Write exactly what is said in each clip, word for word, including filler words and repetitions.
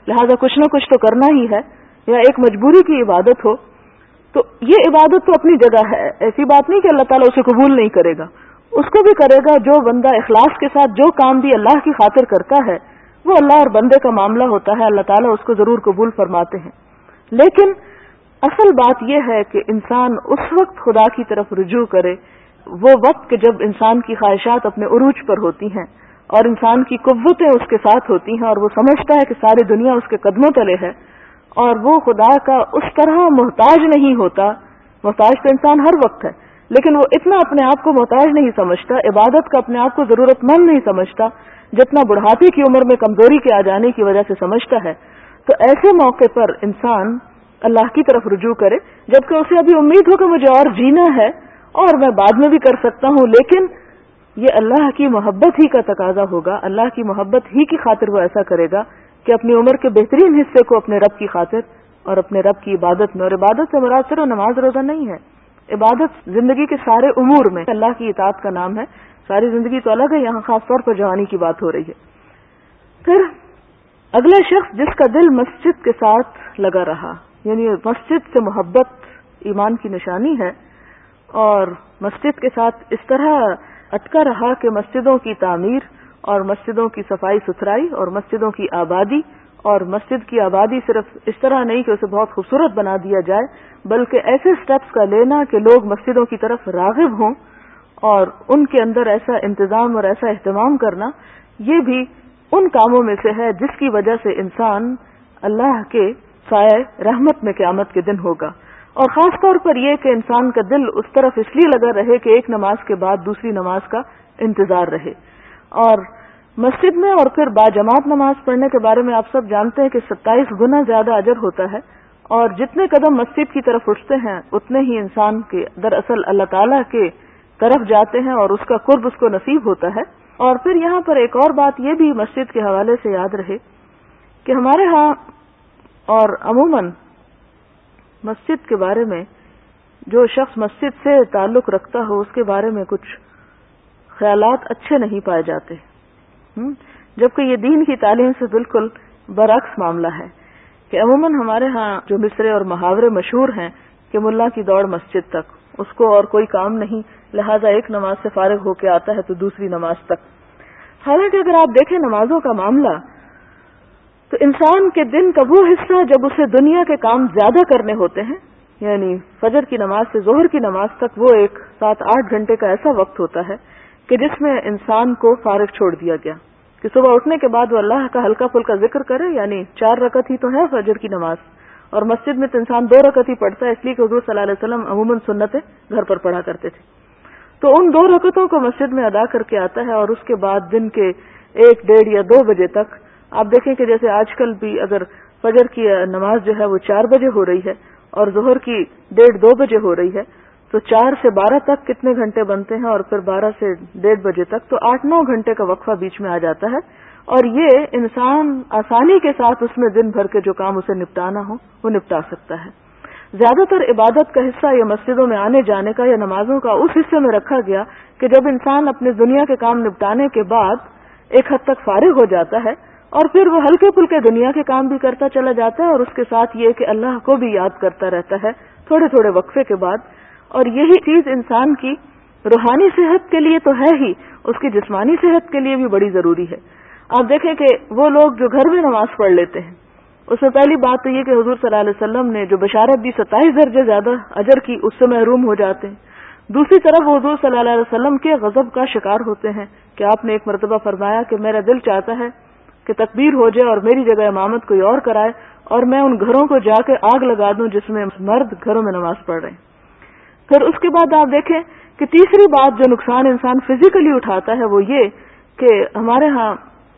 لہذا کچھ نہ کچھ تو کرنا ہی ہے، یا ایک مجبوری کی عبادت ہو تو یہ عبادت تو اپنی جگہ ہے، ایسی بات نہیں کہ اللہ تعالیٰ اسے قبول نہیں کرے گا، اس کو بھی کرے گا۔ جو بندہ اخلاص کے ساتھ جو کام بھی اللہ کی خاطر کرتا ہے وہ اللہ اور بندے کا معاملہ ہوتا ہے، اللہ تعالیٰ اس کو ضرور قبول فرماتے ہیں۔ لیکن اصل بات یہ ہے کہ انسان اس وقت خدا کی طرف رجوع کرے، وہ وقت کہ جب انسان کی خواہشات اپنے عروج پر ہوتی ہیں اور انسان کی قوتیں اس کے ساتھ ہوتی ہیں اور وہ سمجھتا ہے کہ ساری دنیا اس کے قدموں تلے ہے، اور وہ خدا کا اس طرح محتاج نہیں ہوتا۔ محتاج تو انسان ہر وقت ہے، لیکن وہ اتنا اپنے آپ کو محتاج نہیں سمجھتا، عبادت کا اپنے آپ کو ضرورت مند نہیں سمجھتا جتنا بڑھاپے کی عمر میں کمزوری کے آ جانے کی وجہ سے سمجھتا ہے۔ تو ایسے موقع پر انسان اللہ کی طرف رجوع کرے، جبکہ اسے ابھی امید ہو کہ مجھے اور جینا ہے اور میں بعد میں بھی کر سکتا ہوں، لیکن یہ اللہ کی محبت ہی کا تقاضا ہوگا، اللہ کی محبت ہی کی خاطر وہ ایسا کرے گا کہ اپنی عمر کے بہترین حصے کو اپنے رب کی خاطر اور اپنے رب کی عبادت میں، اور عبادت سے مراد صرف نماز روزہ نہیں ہے، عبادت زندگی کے سارے امور میں اللہ کی اطاعت کا نام ہے۔ ساری زندگی تو الگ ہے، یہاں خاص طور پر جوانی کی بات ہو رہی ہے۔ پھر اگلا شخص جس کا دل مسجد کے ساتھ لگا رہا، یعنی مسجد سے محبت ایمان کی نشانی ہے، اور مسجد کے ساتھ اس طرح اٹکا رہا کہ مسجدوں کی تعمیر اور مسجدوں کی صفائی ستھرائی اور مسجدوں کی آبادی، اور مسجد کی آبادی صرف اس طرح نہیں کہ اسے بہت خوبصورت بنا دیا جائے، بلکہ ایسے سٹیپس کا لینا کہ لوگ مسجدوں کی طرف راغب ہوں اور ان کے اندر ایسا انتظام اور ایسا اہتمام کرنا، یہ بھی ان کاموں میں سے ہے جس کی وجہ سے انسان اللہ کے سائے رحمت میں قیامت کے دن ہوگا۔ اور خاص طور پر یہ کہ انسان کا دل اس طرف اس لیے لگا رہے کہ ایک نماز کے بعد دوسری نماز کا انتظار رہے۔ اور مسجد میں اور پھر باجماعت نماز پڑھنے کے بارے میں آپ سب جانتے ہیں کہ ستائیس گنا زیادہ اجر ہوتا ہے، اور جتنے قدم مسجد کی طرف اٹھتے ہیں اتنے ہی انسان کے دراصل اللہ تعالیٰ کے طرف جاتے ہیں اور اس کا قرب اس کو نصیب ہوتا ہے۔ اور پھر یہاں پر ایک اور بات یہ بھی مسجد کے حوالے سے یاد رہے کہ ہمارے ہاں اور عموماً مسجد کے بارے میں جو شخص مسجد سے تعلق رکھتا ہو اس کے بارے میں کچھ خیالات اچھے نہیں پائے جاتے، جبکہ یہ دین کی تعلیم سے بالکل برعکس معاملہ ہے کہ عموماً ہمارے ہاں جو مصرے اور محاورے مشہور ہیں کہ ملا کی دوڑ مسجد تک، اس کو اور کوئی کام نہیں، لہذا ایک نماز سے فارغ ہو کے آتا ہے تو دوسری نماز تک۔ حالانکہ اگر آپ دیکھیں نمازوں کا معاملہ تو انسان کے دن کا وہ حصہ جب اسے دنیا کے کام زیادہ کرنے ہوتے ہیں، یعنی فجر کی نماز سے ظہر کی نماز تک وہ ایک سات آٹھ گھنٹے کا ایسا وقت ہوتا ہے کہ جس میں انسان کو فارغ چھوڑ دیا گیا کہ صبح اٹھنے کے بعد وہ اللہ کا ہلکا پھلکا ذکر کرے، یعنی چار رکعت ہی تو ہے فجر کی نماز، اور مسجد میں تو انسان دو رکعت ہی پڑھتا ہے، اس لیے کہ حضور صلی اللہ علیہ وسلم عموماً سنتیں گھر پر پڑھا کرتے تھے۔ تو ان دو رکعتوں کو مسجد میں ادا کر کے آتا ہے، اور اس کے بعد دن کے ایک ڈیڑھ یا دو بجے تک آپ دیکھیں کہ جیسے آج کل بھی اگر فجر کی نماز جو ہے وہ چار بجے ہو رہی ہے اور ظہر کی ڈیڑھ دو بجے ہو رہی ہے، تو چار سے بارہ تک کتنے گھنٹے بنتے ہیں، اور پھر بارہ سے ڈیڑھ بجے تک تو آٹھ نو گھنٹے کا وقفہ بیچ میں آ جاتا ہے، اور یہ انسان آسانی کے ساتھ اس میں دن بھر کے جو کام اسے نپٹانا ہو وہ نپٹا سکتا ہے۔ زیادہ تر عبادت کا حصہ یہ مسجدوں میں آنے جانے کا یا نمازوں کا اس حصے میں رکھا گیا کہ جب انسان اپنے دنیا کے کام نپٹانے کے بعد ایک حد تک فارغ ہو جاتا ہے، اور پھر وہ ہلکے پھلکے دنیا کے کام بھی کرتا چلا جاتا ہے، اور اس کے ساتھ یہ کہ اللہ کو بھی یاد کرتا رہتا ہے تھوڑے تھوڑے وقفے کے بعد۔ اور یہی چیز انسان کی روحانی صحت کے لیے تو ہے ہی، اس کی جسمانی صحت کے لیے بھی بڑی ضروری ہے۔ آپ دیکھیں کہ وہ لوگ جو گھر میں نماز پڑھ لیتے ہیں، اس میں پہلی بات تو یہ کہ حضور صلی اللہ علیہ وسلم نے جو بشارت دی ستائیس درجے زیادہ اجر کی، اس سے محروم ہو جاتے ہیں۔ دوسری طرف وہ حضور صلی اللہ علیہ وسلم کے غضب کا شکار ہوتے ہیں کہ آپ نے ایک مرتبہ فرمایا کہ میرا دل چاہتا ہے کہ تکبیر ہو جائے اور میری جگہ امامت کوئی اور کرائے، اور میں ان گھروں کو جا کے آگ لگا دوں جس میں مرد گھروں میں نماز پڑھ رہے ہیں۔ پھر اس کے بعد آپ دیکھیں کہ تیسری بات جو نقصان انسان فزیکلی اٹھاتا ہے وہ یہ کہ ہمارے ہاں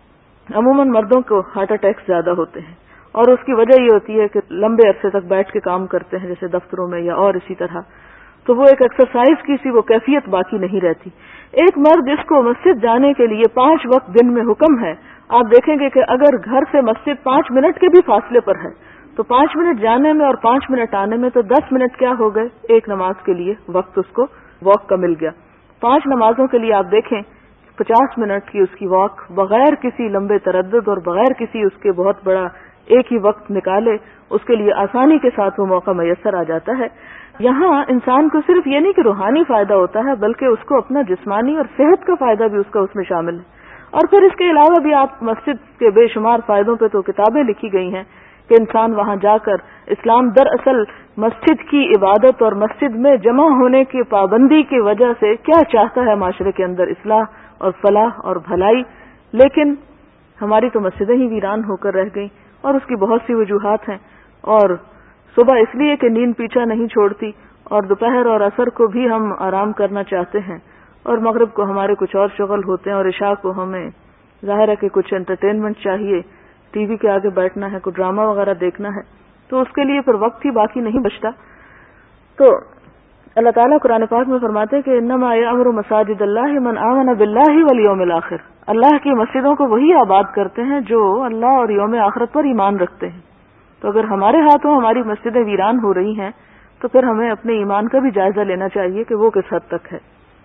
عموماً مردوں کو ہارٹ اٹیکس زیادہ ہوتے ہیں، اور اس کی وجہ یہ ہوتی ہے کہ لمبے عرصے تک بیٹھ کے کام کرتے ہیں جیسے دفتروں میں یا اور اسی طرح، تو وہ ایک ایکسرسائز کی سی وہ کیفیت باقی نہیں رہتی۔ ایک مرد جس کو مسجد جانے کے لیے پانچ وقت دن میں حکم ہے، آپ دیکھیں گے کہ اگر گھر سے مسجد پانچ منٹ کے بھی فاصلے پر ہے تو پانچ منٹ جانے میں اور پانچ منٹ آنے میں تو دس منٹ کیا ہو گئے، ایک نماز کے لیے وقت اس کو واک کا مل گیا۔ پانچ نمازوں کے لیے آپ دیکھیں پچاس منٹ کی اس کی واک بغیر کسی لمبے تردد اور بغیر کسی اس کے بہت بڑا ایک ہی وقت نکالے اس کے لیے آسانی کے ساتھ وہ موقع میسر آ جاتا ہے. یہاں انسان کو صرف یہ نہیں کہ روحانی فائدہ ہوتا ہے بلکہ اس کو اپنا جسمانی اور صحت کا فائدہ بھی اس کا اس میں شامل ہے. اور پھر اس کے علاوہ بھی آپ مسجد کے بے شمار فائدوں پہ تو کتابیں لکھی گئی ہیں کہ انسان وہاں جا کر اسلام دراصل مسجد کی عبادت اور مسجد میں جمع ہونے کی پابندی کی وجہ سے کیا چاہتا ہے معاشرے کے اندر اصلاح اور فلاح اور بھلائی. لیکن ہماری تو مسجدیں ہی ویران ہو کر رہ گئیں اور اس کی بہت سی وجوہات ہیں. اور صبح اس لیے کہ نیند پیچھا نہیں چھوڑتی اور دوپہر اور عصر کو بھی ہم آرام کرنا چاہتے ہیں اور مغرب کو ہمارے کچھ اور شغل ہوتے ہیں اور عشاء کو ہمیں ظاہر ہے کہ کچھ انٹرٹینمنٹ چاہیے, ٹی وی کے آگے بیٹھنا ہے, کوئی ڈرامہ وغیرہ دیکھنا ہے, تو اس کے لیے پھر وقت ہی باقی نہیں بچتا. تو اللہ تعالیٰ قرآن پاک میں فرماتے ہیں کہ انما یعمر مساجد اللہ من آمن باللہ والیوم الآخر. اللہ کی مسجدوں کو وہی آباد کرتے ہیں جو اللہ اور یوم آخرت پر ایمان رکھتے ہیں. تو اگر ہمارے ہاتھوں ہماری مسجدیں ویران ہو رہی ہیں تو پھر ہمیں اپنے ایمان کا بھی جائزہ لینا چاہیے کہ وہ کس حد تک ہے.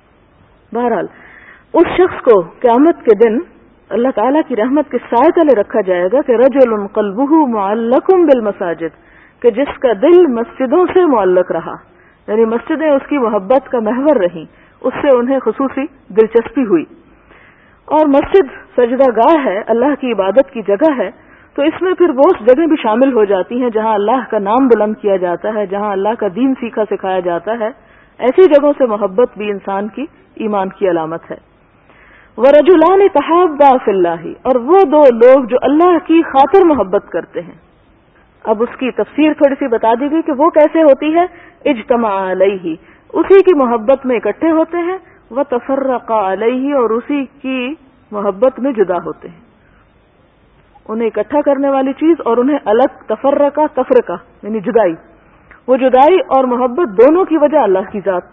بہرحال اس شخص کو قیامت کے دن اللہ تعالیٰ کی رحمت کے سائے تلے رکھا جائے گا کہ رجل قلبہ معلق بالمساجد, کہ جس کا دل مسجدوں سے معلق رہا, یعنی مسجدیں اس کی محبت کا محور رہیں, اس سے انہیں خصوصی دلچسپی ہوئی. اور مسجد سجدہ گاہ ہے, اللہ کی عبادت کی جگہ ہے, تو اس میں پھر وہ جگہیں بھی شامل ہو جاتی ہیں جہاں اللہ کا نام بلند کیا جاتا ہے, جہاں اللہ کا دین سیکھا سکھایا جاتا ہے. ایسی جگہوں سے محبت بھی انسان کی ایمان کی علامت ہے. وَرَجُلَانِ تَحَابَّا فِي اللَّهِ, اور وہ دو لوگ جو اللہ کی خاطر محبت کرتے ہیں. اب اس کی تفسیر تھوڑی سی بتا دی گئی کہ وہ کیسے ہوتی ہے. اجتمع علیہ, اسی کی محبت میں اکٹھے ہوتے ہیں. وَتَفَرَّقَ علیہ, اور اسی کی محبت میں جدا ہوتے ہیں. انہیں اکٹھا کرنے والی چیز اور انہیں الگ, تفرقہ تفرقہ یعنی جدائی, وہ جدائی اور محبت دونوں کی وجہ اللہ کی ذات.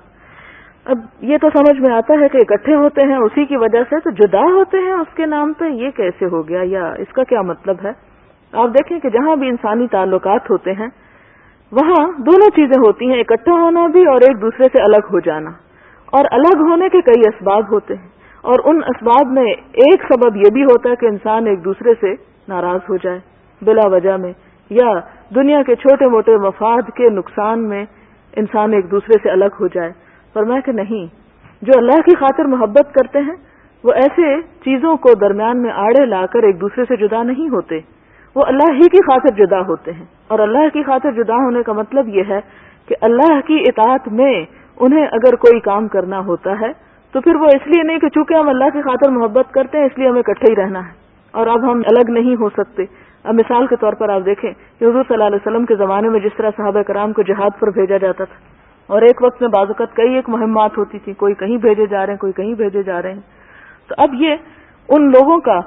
اب یہ تو سمجھ میں آتا ہے کہ اکٹھے ہوتے ہیں اسی کی وجہ سے, تو جدا ہوتے ہیں اس کے نام پہ, یہ کیسے ہو گیا یا اس کا کیا مطلب ہے. آپ دیکھیں کہ جہاں بھی انسانی تعلقات ہوتے ہیں وہاں دونوں چیزیں ہوتی ہیں, اکٹھا ہونا بھی اور ایک دوسرے سے الگ ہو جانا. اور الگ ہونے کے کئی اسباب ہوتے ہیں, اور ان اسباب میں ایک سبب یہ بھی ہوتا ہے کہ انسان ایک دوسرے سے ناراض ہو جائے بلا وجہ میں, یا دنیا کے چھوٹے موٹے مفاد کے نقصان میں انسان ایک دوسرے سے الگ ہو جائے. فرمایا کہ نہیں, جو اللہ کی خاطر محبت کرتے ہیں وہ ایسے چیزوں کو درمیان میں آڑے لا کر ایک دوسرے سے جدا نہیں ہوتے, وہ اللہ ہی کی خاطر جدا ہوتے ہیں. اور اللہ کی خاطر جدا ہونے کا مطلب یہ ہے کہ اللہ کی اطاعت میں انہیں اگر کوئی کام کرنا ہوتا ہے تو پھر وہ اس لیے نہیں کہ چونکہ ہم اللہ کی خاطر محبت کرتے ہیں اس لیے ہمیں اکٹھے ہی رہنا ہے اور اب ہم الگ نہیں ہو سکتے. اب مثال کے طور پر آپ دیکھیں کہ حضور صلی اللہ علیہ وسلم کے زمانے میں جس طرح صحابہ کرام کو جہاد پر بھیجا جاتا تھا, اور ایک وقت میں بعض اوقات کئی ایک مہمات ہوتی تھی, کوئی کہیں بھیجے جا رہے ہیں کوئی کہیں بھیجے جا رہے ہیں, تو اب یہ ان لوگوں کا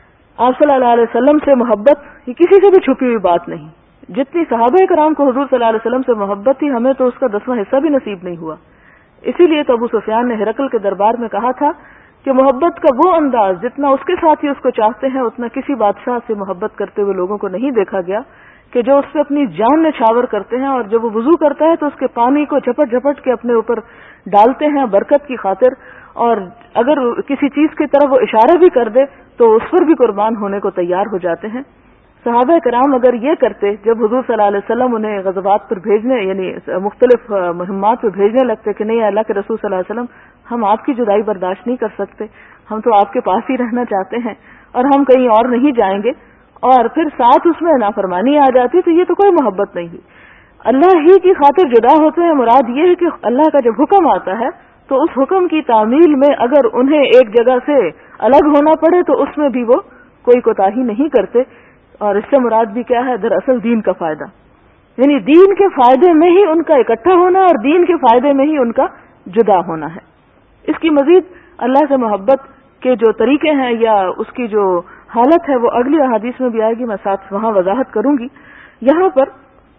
آپ صلی اللہ علیہ وسلم سے محبت یہ کسی سے بھی چھپی ہوئی بات نہیں. جتنی صحابہ کرام کو حضور صلی اللہ علیہ وسلم سے محبت تھی, ہمیں تو اس کا دسواں حصہ بھی نصیب نہیں ہوا. اسی لیے تو ابو سفیان نے ہرقل کے دربار میں کہا تھا کہ محبت کا وہ انداز جتنا اس کے ساتھ ہی اس کو چاہتے ہیں اتنا کسی بادشاہ سے محبت کرتے ہوئے لوگوں کو نہیں دیکھا گیا, کہ جو اس پہ اپنی جان نچھاور کرتے ہیں, اور جب وہ وضو کرتا ہے تو اس کے پانی کو جھپٹ جھپٹ کے اپنے اوپر ڈالتے ہیں برکت کی خاطر, اور اگر کسی چیز کی طرف وہ اشارہ بھی کر دے تو اس پر بھی قربان ہونے کو تیار ہو جاتے ہیں. صحابہ کرام اگر یہ کرتے جب حضور صلی اللہ علیہ وسلم انہیں غزوات پر بھیجنے یعنی مختلف مہمات پر بھیجنے لگتے کہ نہیں اللہ کے رسول صلی اللہ علیہ وسلم ہم آپ کی جدائی برداشت نہیں کر سکتے, ہم تو آپ کے پاس ہی رہنا چاہتے ہیں اور ہم کہیں اور نہیں جائیں گے, اور پھر ساتھ اس میں نافرمانی آ جاتی, تو یہ تو کوئی محبت نہیں ہوئی. اللہ ہی کی خاطر جدا ہوتے ہیں, مراد یہ ہے کہ اللہ کا جب حکم آتا ہے تو اس حکم کی تعمیل میں اگر انہیں ایک جگہ سے الگ ہونا پڑے تو اس میں بھی وہ کوئی کوتاہی نہیں کرتے. اور اس سے مراد بھی کیا ہے, دراصل دین کا فائدہ, یعنی دین کے فائدے میں ہی ان کا اکٹھا ہونا اور دین کے فائدے میں ہی ان کا جدا ہونا ہے. اس کی مزید اللہ سے محبت کے جو طریقے ہیں یا اس کی جو حالت ہے وہ اگلی احادیث میں بھی آئے گی, میں ساتھ وہاں وضاحت کروں گی. یہاں پر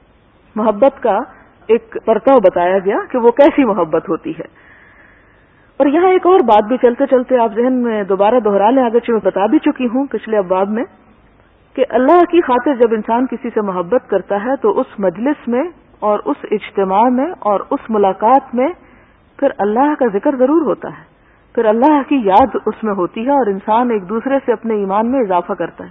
محبت کا ایک پرتو بتایا گیا کہ وہ کیسی محبت ہوتی ہے. اور یہاں ایک اور بات بھی چلتے چلتے آپ ذہن میں دوبارہ دہرا لیں, اگرچہ میں بتا بھی چکی ہوں پچھلے ابواب میں, کہ اللہ کی خاطر جب انسان کسی سے محبت کرتا ہے تو اس مجلس میں اور اس اجتماع میں اور اس ملاقات میں پھر اللہ کا ذکر ضرور ہوتا ہے, پھر اللہ کی یاد اس میں ہوتی ہے اور انسان ایک دوسرے سے اپنے ایمان میں اضافہ کرتا ہے.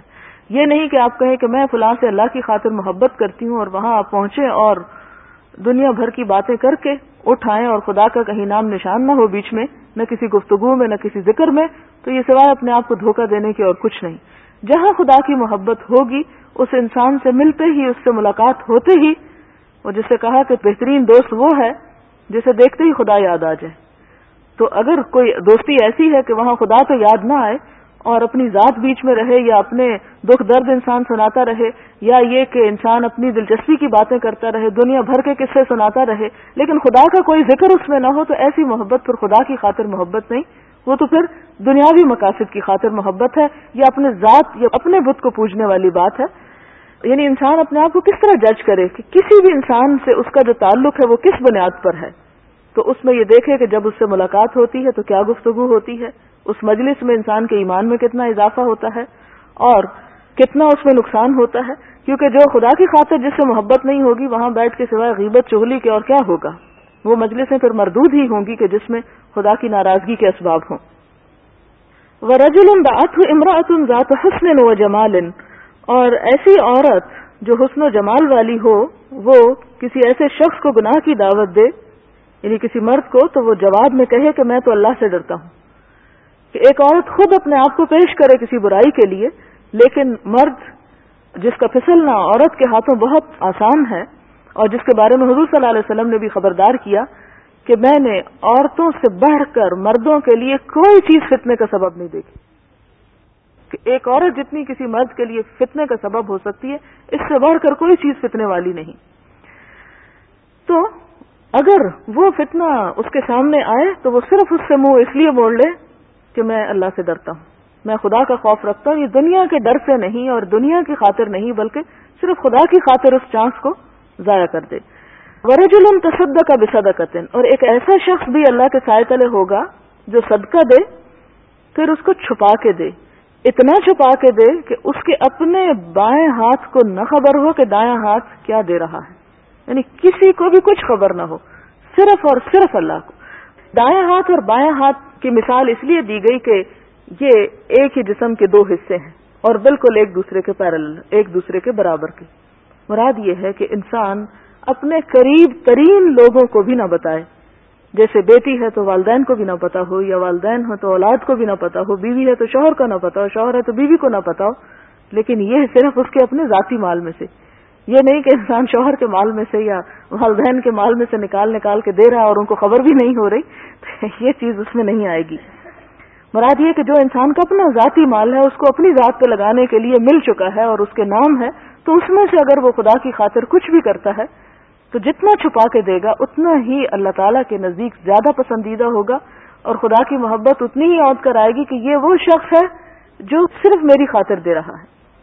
یہ نہیں کہ آپ کہیں کہ میں فلاں سے اللہ کی خاطر محبت کرتی ہوں اور وہاں آپ پہنچے اور دنیا بھر کی باتیں کر کے اٹھائیں اور خدا کا کہیں نام نشان نہ ہو بیچ میں، نہ کسی گفتگو میں، نہ کسی ذکر میں، تو یہ سوائے اپنے آپ کو دھوکہ دینے کے اور کچھ نہیں۔ جہاں خدا کی محبت ہوگی اس انسان سے ملتے ہی، اس سے ملاقات ہوتے ہی، اور جس سے کہا کہ بہترین دوست وہ ہے جسے دیکھتے ہی خدا یاد آ جائے، تو اگر کوئی دوستی ایسی ہے کہ وہاں خدا تو یاد نہ آئے اور اپنی ذات بیچ میں رہے، یا اپنے دکھ درد انسان سناتا رہے، یا یہ کہ انسان اپنی دلچسپی کی باتیں کرتا رہے، دنیا بھر کے قصے سناتا رہے، لیکن خدا کا کوئی ذکر اس میں نہ ہو، تو ایسی محبت پھر خدا کی خاطر محبت نہیں، وہ تو پھر دنیاوی مقاصد کی خاطر محبت ہے، یا اپنے ذات یا اپنے بت کو پوجنے والی بات ہے۔ یعنی انسان اپنے آپ کو کس طرح جج کرے کہ کسی بھی انسان سے اس کا جو تعلق ہے وہ کس بنیاد پر ہے، تو اس میں یہ دیکھے کہ جب اس سے ملاقات ہوتی ہے تو کیا گفتگو ہوتی ہے، اس مجلس میں انسان کے ایمان میں کتنا اضافہ ہوتا ہے اور کتنا اس میں نقصان ہوتا ہے، کیونکہ جو خدا کی خاطر جس سے محبت نہیں ہوگی وہاں بیٹھ کے سوائے غیبت چغلی کے اور کیا ہوگا، وہ مجلسیں پھر مردود ہی ہوں گی کہ جس میں خدا کی ناراضگی کے اسباب ہوں۔ وَرَجُلٌ دَعَتْهُ امْرَأَةٌ ذَاتُ حُسْنٍ وَجَمَالٍ، اور ایسی عورت جو حسن و جمال والی ہو وہ کسی ایسے شخص کو گناہ کی دعوت دے، یعنی کسی مرد کو، تو وہ جواب میں کہے کہ میں تو اللہ سے ڈرتا ہوں۔ کہ ایک عورت خود اپنے آپ کو پیش کرے کسی برائی کے لیے، لیکن مرد جس کا پھسلنا عورت کے ہاتھوں بہت آسان ہے، اور جس کے بارے میں حضور صلی اللہ علیہ وسلم نے بھی خبردار کیا کہ میں نے عورتوں سے بڑھ کر مردوں کے لیے کوئی چیز فتنے کا سبب نہیں دیکھی، کہ ایک عورت جتنی کسی مرد کے لیے فتنے کا سبب ہو سکتی ہے، اس سے بڑھ کر کوئی چیز فتنے والی نہیں۔ تو اگر وہ فتنہ اس کے سامنے آئے تو وہ صرف اس سے منہ اس لیے موڑ لے کہ میں اللہ سے ڈرتا ہوں، میں خدا کا خوف رکھتا ہوں، یہ دنیا کے ڈر سے نہیں اور دنیا کی خاطر نہیں، بلکہ صرف خدا کی خاطر اس چانس کو ضائع کر دے۔ وَرَجُلٌ تَصَدَّقَ بِصَدَقَةٍ، اور ایک ایسا شخص بھی اللہ کے سائے تلے ہوگا جو صدقہ دے پھر اس کو چھپا کے دے، اتنا چھپا کے دے کہ اس کے اپنے بائیں ہاتھ کو نہ خبر ہو کہ دائیں ہاتھ کیا دے رہا ہے، یعنی کسی کو بھی کچھ خبر نہ ہو، صرف اور صرف اللہ کو۔ دائیں ہاتھ اور بائیں ہاتھ کی مثال اس لیے دی گئی کہ یہ ایک ہی جسم کے دو حصے ہیں اور بالکل ایک دوسرے کے پیرلل، ایک دوسرے کے برابر کے۔ مراد یہ ہے کہ انسان اپنے قریب ترین لوگوں کو بھی نہ بتائے، جیسے بیٹی ہے تو والدین کو بھی نہ پتا ہو، یا والدین ہو تو اولاد کو بھی نہ پتا ہو، بیوی ہے تو شوہر کو نہ پتا ہو، شوہر ہے تو بیوی کو نہ پتا ہو، لیکن یہ صرف اس کے اپنے ذاتی مال میں سے، یہ نہیں کہ انسان شوہر کے مال میں سے یا والدین کے مال میں سے نکال نکال کے دے رہا اور ان کو خبر بھی نہیں ہو رہی، تو یہ چیز اس میں نہیں آئے گی۔ مراد یہ کہ جو انسان کا اپنا ذاتی مال ہے اس کو اپنی ذات پہ لگانے کے لیے مل چکا ہے اور اس کے نام ہے، تو اس میں سے اگر وہ خدا کی خاطر کچھ بھی کرتا ہے تو جتنا چھپا کے دے گا اتنا ہی اللہ تعالیٰ کے نزدیک زیادہ پسندیدہ ہوگا، اور خدا کی محبت اتنی ہی عود کر آئے گی کہ یہ وہ شخص ہے جو صرف میری خاطر دے رہا ہے۔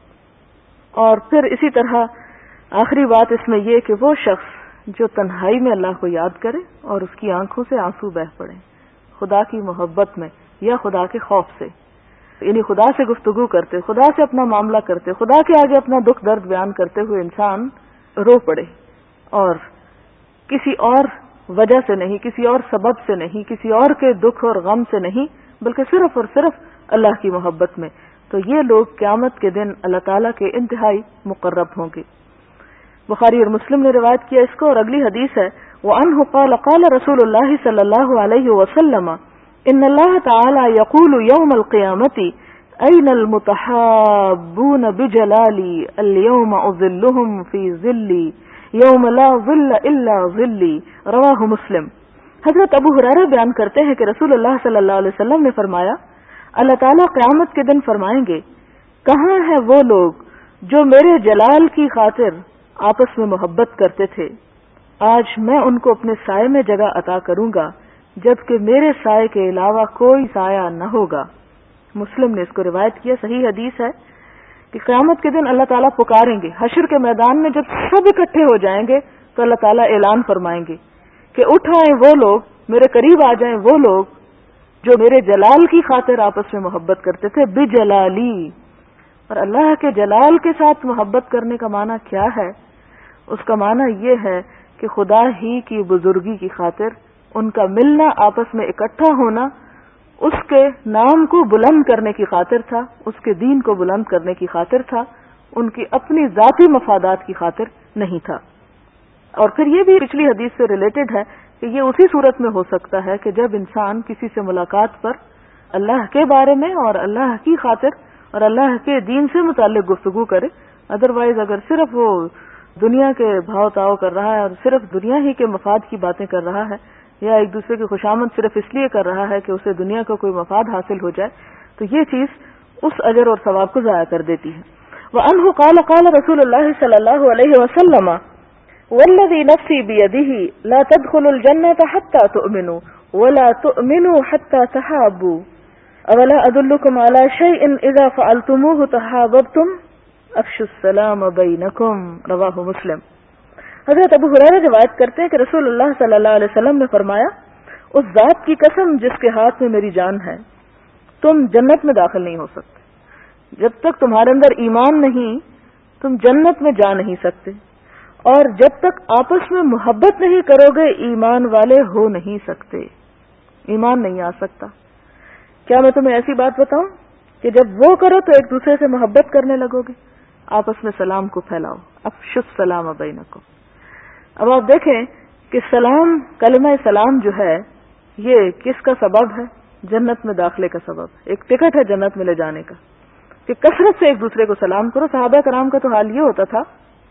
اور پھر اسی طرح آخری بات اس میں یہ کہ وہ شخص جو تنہائی میں اللہ کو یاد کرے اور اس کی آنکھوں سے آنسو بہہ پڑے خدا کی محبت میں یا خدا کے خوف سے، یعنی خدا سے گفتگو کرتے، خدا سے اپنا معاملہ کرتے، خدا کے آگے اپنا دکھ درد بیان کرتے ہوئے انسان رو پڑے، اور کسی اور وجہ سے نہیں، کسی اور سبب سے نہیں، کسی اور کے دکھ اور غم سے نہیں، بلکہ صرف اور صرف اللہ کی محبت میں، تو یہ لوگ قیامت کے دن اللہ تعالیٰ کے انتہائی مقرب ہوں گے۔ بخاری اور مسلم نے روایت کیا اس کو، اور اگلی حدیث ہے وَأَنْهُ قَالَ قَالَ رسول اللہ صلی اللہ علیہ وسلم ان اللہ تعالی یقول یوم القیامت این المتحابون بجلالی اليوم اظلهم فی ظلی یوم لا ظل الا ظلی، رواہ مسلم۔ حضرت ابو ہریرہ بیان کرتے ہیں کہ رسول اللہ صلی اللہ علیہ وسلم نے فرمایا، اللہ تعالیٰ قیامت کے دن فرمائیں گے، کہاں ہیں وہ لوگ جو میرے جلال کی خاطر آپس میں محبت کرتے تھے، آج میں ان کو اپنے سائے میں جگہ عطا کروں گا جبکہ میرے سائے کے علاوہ کوئی سایہ نہ ہوگا۔ مسلم نے اس کو روایت کیا، صحیح حدیث ہے کہ قیامت کے دن اللہ تعالیٰ پکاریں گے، حشر کے میدان میں جب سب اکٹھے ہو جائیں گے تو اللہ تعالیٰ اعلان فرمائیں گے کہ اٹھ آئیں وہ لوگ، میرے قریب آ جائیں وہ لوگ جو میرے جلال کی خاطر آپس میں محبت کرتے تھے، بجلالی۔ اور اللہ کے جلال کے ساتھ محبت کرنے کا معنی کیا ہے؟ اس کا معنی یہ ہے کہ خدا ہی کی بزرگی کی خاطر ان کا ملنا، آپس میں اکٹھا ہونا، اس کے نام کو بلند کرنے کی خاطر تھا، اس کے دین کو بلند کرنے کی خاطر تھا، ان کی اپنی ذاتی مفادات کی خاطر نہیں تھا۔ اور پھر یہ بھی پچھلی حدیث سے ریلیٹڈ ہے کہ یہ اسی صورت میں ہو سکتا ہے کہ جب انسان کسی سے ملاقات پر اللہ کے بارے میں اور اللہ کی خاطر اور اللہ کے دین سے متعلق گفتگو کرے، ادروائز اگر صرف وہ دنیا کے بھاؤ تاؤ کر رہا ہے اور صرف دنیا ہی کے مفاد کی باتیں کر رہا ہے، یا ایک دوسرے کی خوشامد صرف اس لیے کر رہا ہے کہ اسے دنیا کا کوئی مفاد حاصل ہو جائے، تو یہ چیز اس اجر اور ثواب کو ضائع کر دیتی ہے۔ وعنہ قال قال رسول اللہ صلی اللہ علیہ وسلم والذی نفسی بیدہ لا تدخلوا الجنة حتى تؤمنوا ولا تؤمنوا حتى تحابوا اولا ادلکم علی شیء اذا فعلتموه تحاببتم افشوا السلام بینکم، رواہ مسلم۔ حضرت ابو ہریرہ روایت کرتے ہیں کہ رسول اللہ صلی اللہ علیہ وسلم نے فرمایا، اس ذات کی قسم جس کے ہاتھ میں میری جان ہے، تم جنت میں داخل نہیں ہو سکتے جب تک تمہارے اندر ایمان نہیں، تم جنت میں جا نہیں سکتے، اور جب تک آپس میں محبت نہیں کرو گے ایمان والے ہو نہیں سکتے، ایمان نہیں آ سکتا۔ کیا میں تمہیں ایسی بات بتاؤں کہ جب وہ کرو تو ایک دوسرے سے محبت کرنے لگو گے، آپس میں سلام کو پھیلاؤ، افشوا السلام بینکم۔ اب آپ دیکھیں کہ سلام، کلمہ سلام جو ہے یہ کس کا سبب ہے؟ جنت میں داخلے کا سبب، ایک ٹکٹ ہے جنت میں لے جانے کا، کہ کثرت سے ایک دوسرے کو سلام کرو۔ صحابہ کرام کا تو حال یہ ہوتا تھا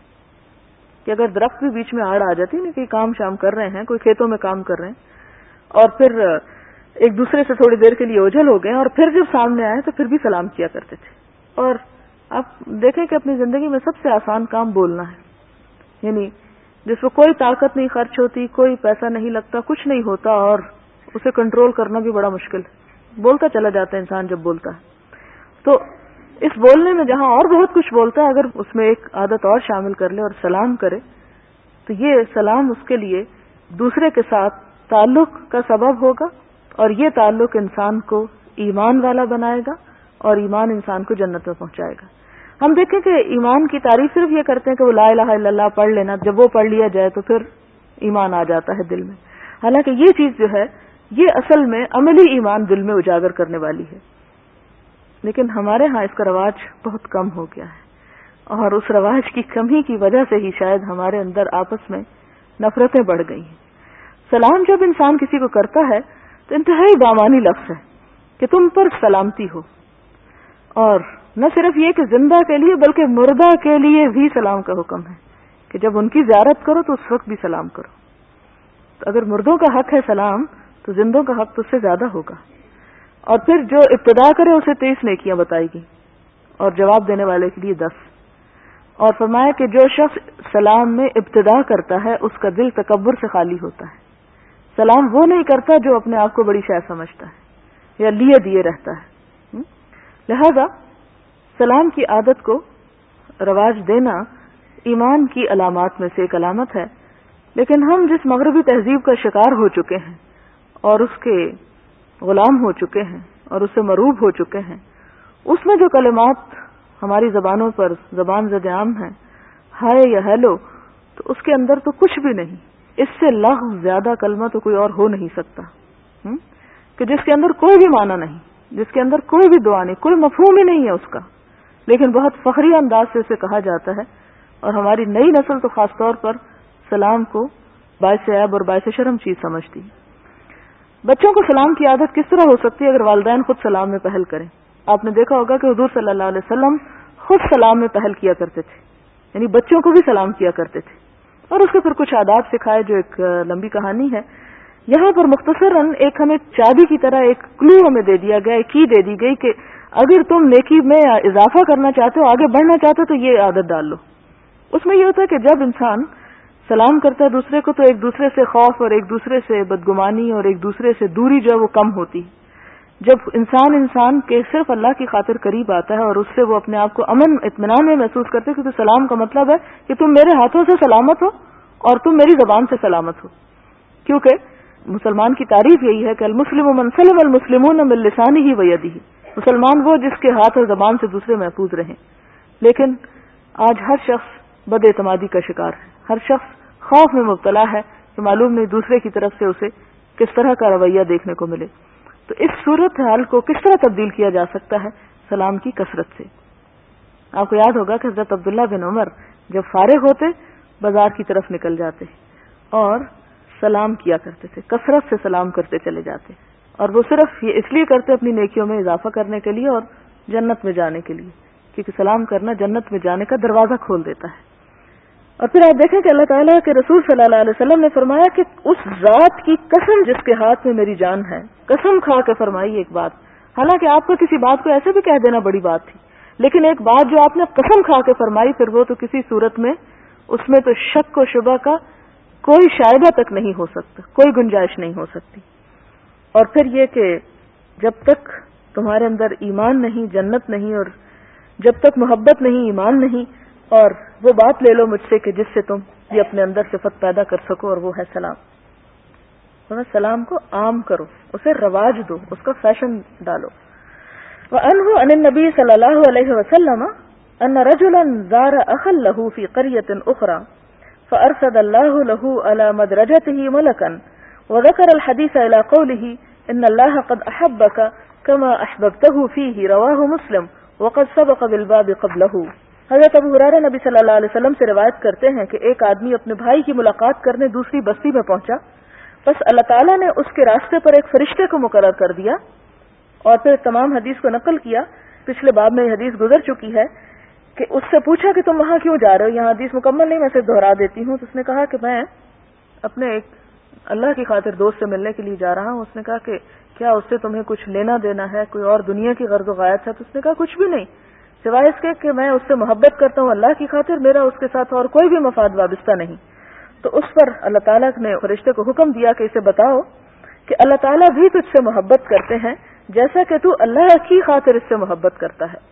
کہ اگر درخت بھی بیچ میں آڑ آ جاتی نا، کہ کام شام کر رہے ہیں، کوئی کھیتوں میں کام کر رہے ہیں اور پھر ایک دوسرے سے تھوڑی دیر کے لیے اوجھل ہو گئے اور پھر جب سامنے آئے تو پھر بھی سلام کیا کرتے تھے۔ اور آپ دیکھیں کہ اپنی زندگی میں سب سے آسان کام بولنا ہے، یعنی جس کو کوئی طاقت نہیں خرچ ہوتی، کوئی پیسہ نہیں لگتا، کچھ نہیں ہوتا، اور اسے کنٹرول کرنا بھی بڑا مشکل ہے، بولتا چلا جاتا ہے انسان جب بولتا ہے۔ تو اس بولنے میں جہاں اور بہت کچھ بولتا ہے، اگر اس میں ایک عادت اور شامل کر لے اور سلام کرے تو یہ سلام اس کے لیے دوسرے کے ساتھ تعلق کا سبب ہوگا، اور یہ تعلق انسان کو ایمان والا بنائے گا اور ایمان انسان کو جنت میں پہنچائے گا۔ ہم دیکھیں کہ ایمان کی تعریف صرف یہ کرتے ہیں کہ وہ لا الہ الا اللہ پڑھ لینا، جب وہ پڑھ لیا جائے تو پھر ایمان آ جاتا ہے دل میں، حالانکہ یہ چیز جو ہے یہ اصل میں عملی ایمان دل میں اجاگر کرنے والی ہے، لیکن ہمارے ہاں اس کا رواج بہت کم ہو گیا ہے، اور اس رواج کی کمی کی وجہ سے ہی شاید ہمارے اندر آپس میں نفرتیں بڑھ گئی ہیں۔ سلام جب انسان کسی کو کرتا ہے تو انتہائی بامانی لفظ ہے کہ تم پر سلامتی ہو، اور نہ صرف یہ کہ زندہ کے لیے بلکہ مردہ کے لیے بھی سلام کا حکم ہے کہ جب ان کی زیارت کرو تو اس وقت بھی سلام کرو۔ تو اگر مردوں کا حق ہے سلام تو زندوں کا حق تو اس سے زیادہ ہوگا۔ اور پھر جو ابتدا کرے اسے تیس نیکیاں بتائی گئی اور جواب دینے والے کے لیے دس، اور فرمایا کہ جو شخص سلام میں ابتدا کرتا ہے اس کا دل تکبر سے خالی ہوتا ہے۔ سلام وہ نہیں کرتا جو اپنے آپ کو بڑی شے سمجھتا ہے یا لیے دیے رہتا ہے۔ لہذا سلام کی عادت کو رواج دینا ایمان کی علامات میں سے ایک علامت ہے، لیکن ہم جس مغربی تہذیب کا شکار ہو چکے ہیں اور اس کے غلام ہو چکے ہیں اور اس سے مروب ہو چکے ہیں، اس میں جو کلمات ہماری زبانوں پر زبان زد عام ہیں، ہائے یا ہیلو، تو اس کے اندر تو کچھ بھی نہیں، اس سے لغو زیادہ کلمہ تو کوئی اور ہو نہیں سکتا، کہ جس کے اندر کوئی بھی معنی نہیں، جس کے اندر کوئی بھی دعا نہیں، کوئی مفہوم ہی نہیں ہے اس کا، لیکن بہت فخری انداز سے اسے کہا جاتا ہے، اور ہماری نئی نسل تو خاص طور پر سلام کو باعث عیب اور باعث شرم چیز سمجھتی ہے۔ بچوں کو سلام کی عادت کس طرح ہو سکتی ہے؟ اگر والدین خود سلام میں پہل کریں۔ آپ نے دیکھا ہوگا کہ حضور صلی اللہ علیہ وسلم خود سلام میں پہل کیا کرتے تھے، یعنی بچوں کو بھی سلام کیا کرتے تھے، اور اس کے پھر کچھ آداب سکھائے جو ایک لمبی کہانی ہے۔ یہاں پر مختصراً ایک ہمیں چابی کی طرح ایک کلو ہمیں دے دیا گیا، ایک کی دے دی گئی کہ اگر تم نیکی میں اضافہ کرنا چاہتے ہو، آگے بڑھنا چاہتے ہو، تو یہ عادت ڈال لو۔ اس میں یہ ہوتا ہے کہ جب انسان سلام کرتا ہے دوسرے کو تو ایک دوسرے سے خوف اور ایک دوسرے سے بدگمانی اور ایک دوسرے سے دوری جو ہے وہ کم ہوتی۔ جب انسان انسان کے صرف اللہ کی خاطر قریب آتا ہے اور اس سے وہ اپنے آپ کو امن اطمینان میں محسوس کرتے ہیں، کیونکہ سلام کا مطلب ہے کہ تم میرے ہاتھوں سے سلامت ہو اور تم میری زبان سے سلامت ہو، کیونکہ مسلمان کی تعریف یہی ہے کہ المسلم من سلم المسلمون من لسانہ و یدہ، مسلمان وہ جس کے ہاتھ اور زبان سے دوسرے محفوظ رہیں۔ لیکن آج ہر شخص بد اعتمادی کا شکار ہے، ہر شخص خوف میں مبتلا ہے کہ معلوم نہیں دوسرے کی طرف سے اسے کس طرح کا رویہ دیکھنے کو ملے۔ تو اس صورت حال کو کس طرح تبدیل کیا جا سکتا ہے؟ سلام کی کثرت سے. آپ کو یاد ہوگا کہ حضرت عبداللہ بن عمر جب فارغ ہوتے بازار کی طرف نکل جاتے اور سلام کیا کرتے تھے، کثرت سے سلام کرتے چلے جاتے، اور وہ صرف یہ اس لیے کرتے اپنی نیکیوں میں اضافہ کرنے کے لیے اور جنت میں جانے کے لیے، کیونکہ سلام کرنا جنت میں جانے کا دروازہ کھول دیتا ہے. اور پھر آپ دیکھیں کہ اللہ تعالیٰ کے رسول صلی اللہ علیہ وسلم نے فرمایا کہ اس ذات کی قسم جس کے ہاتھ میں میری جان ہے، قسم کھا کے فرمائی ایک بات. حالانکہ آپ کو کسی بات کو ایسے بھی کہہ دینا بڑی بات تھی، لیکن ایک بات جو آپ نے قسم کھا کے فرمائی، پھر وہ تو کسی صورت میں اس میں تو شک و شبہ کا کوئی شائبہ تک نہیں ہو سکتا، کوئی گنجائش نہیں ہو سکتی. اور پھر یہ کہ جب تک تمہارے اندر ایمان نہیں، جنت نہیں، اور جب تک محبت نہیں، ایمان نہیں، اور وہ بات لے لو مجھ سے کہ جس سے تم یہ اپنے اندر صفت پیدا کر سکو، اور وہ ہے سلام. سلام کو عام کرو، اسے رواج دو، اس کا فیشن ڈالو. وعنہ عن النبی صلی اللہ علیہ وسلم ان رجلا زار اخا له في قرية اخرى فارسل الله له على مدرجته ملكا وذكر الحديث الى قوله ان الله قد احبك كما احببته فيه رواه مسلم وقد سبق بالباب قبله. حضرت ابو ہریرہ نبی صلی اللہ علیہ وسلم سے روایت کرتے ہیں کہ ایک آدمی اپنے بھائی کی ملاقات کرنے دوسری بستی میں پہنچا، بس اللہ تعالیٰ نے اس کے راستے پر ایک فرشتے کو مقرر کر دیا، اور پھر تمام حدیث کو نقل کیا. پچھلے باب میں یہ حدیث گزر چکی ہے کہ اس سے پوچھا کہ تم وہاں کیوں جا رہے ہو، یہاں حدیث مکمل نہیں، میں صرف دہرا دیتی ہوں. تو اس نے کہا کہ میں اپنے ایک اللہ کی خاطر دوست سے ملنے کے لیے جا رہا ہوں. اس نے کہا کہ کیا اس سے تمہیں کچھ لینا دینا ہے، کوئی اور دنیا کی غرض و غایت ہے؟ تو اس نے کہا کچھ بھی نہیں، سوائے اس کے کہ میں اس سے محبت کرتا ہوں اللہ کی خاطر، میرا اس کے ساتھ اور کوئی بھی مفاد وابستہ نہیں. تو اس پر اللہ تعالیٰ نے فرشتے کو حکم دیا کہ اسے بتاؤ کہ اللہ تعالیٰ بھی تجھ سے محبت کرتے ہیں جیسا کہ تو اللہ کی خاطر اس سے محبت کرتا ہے.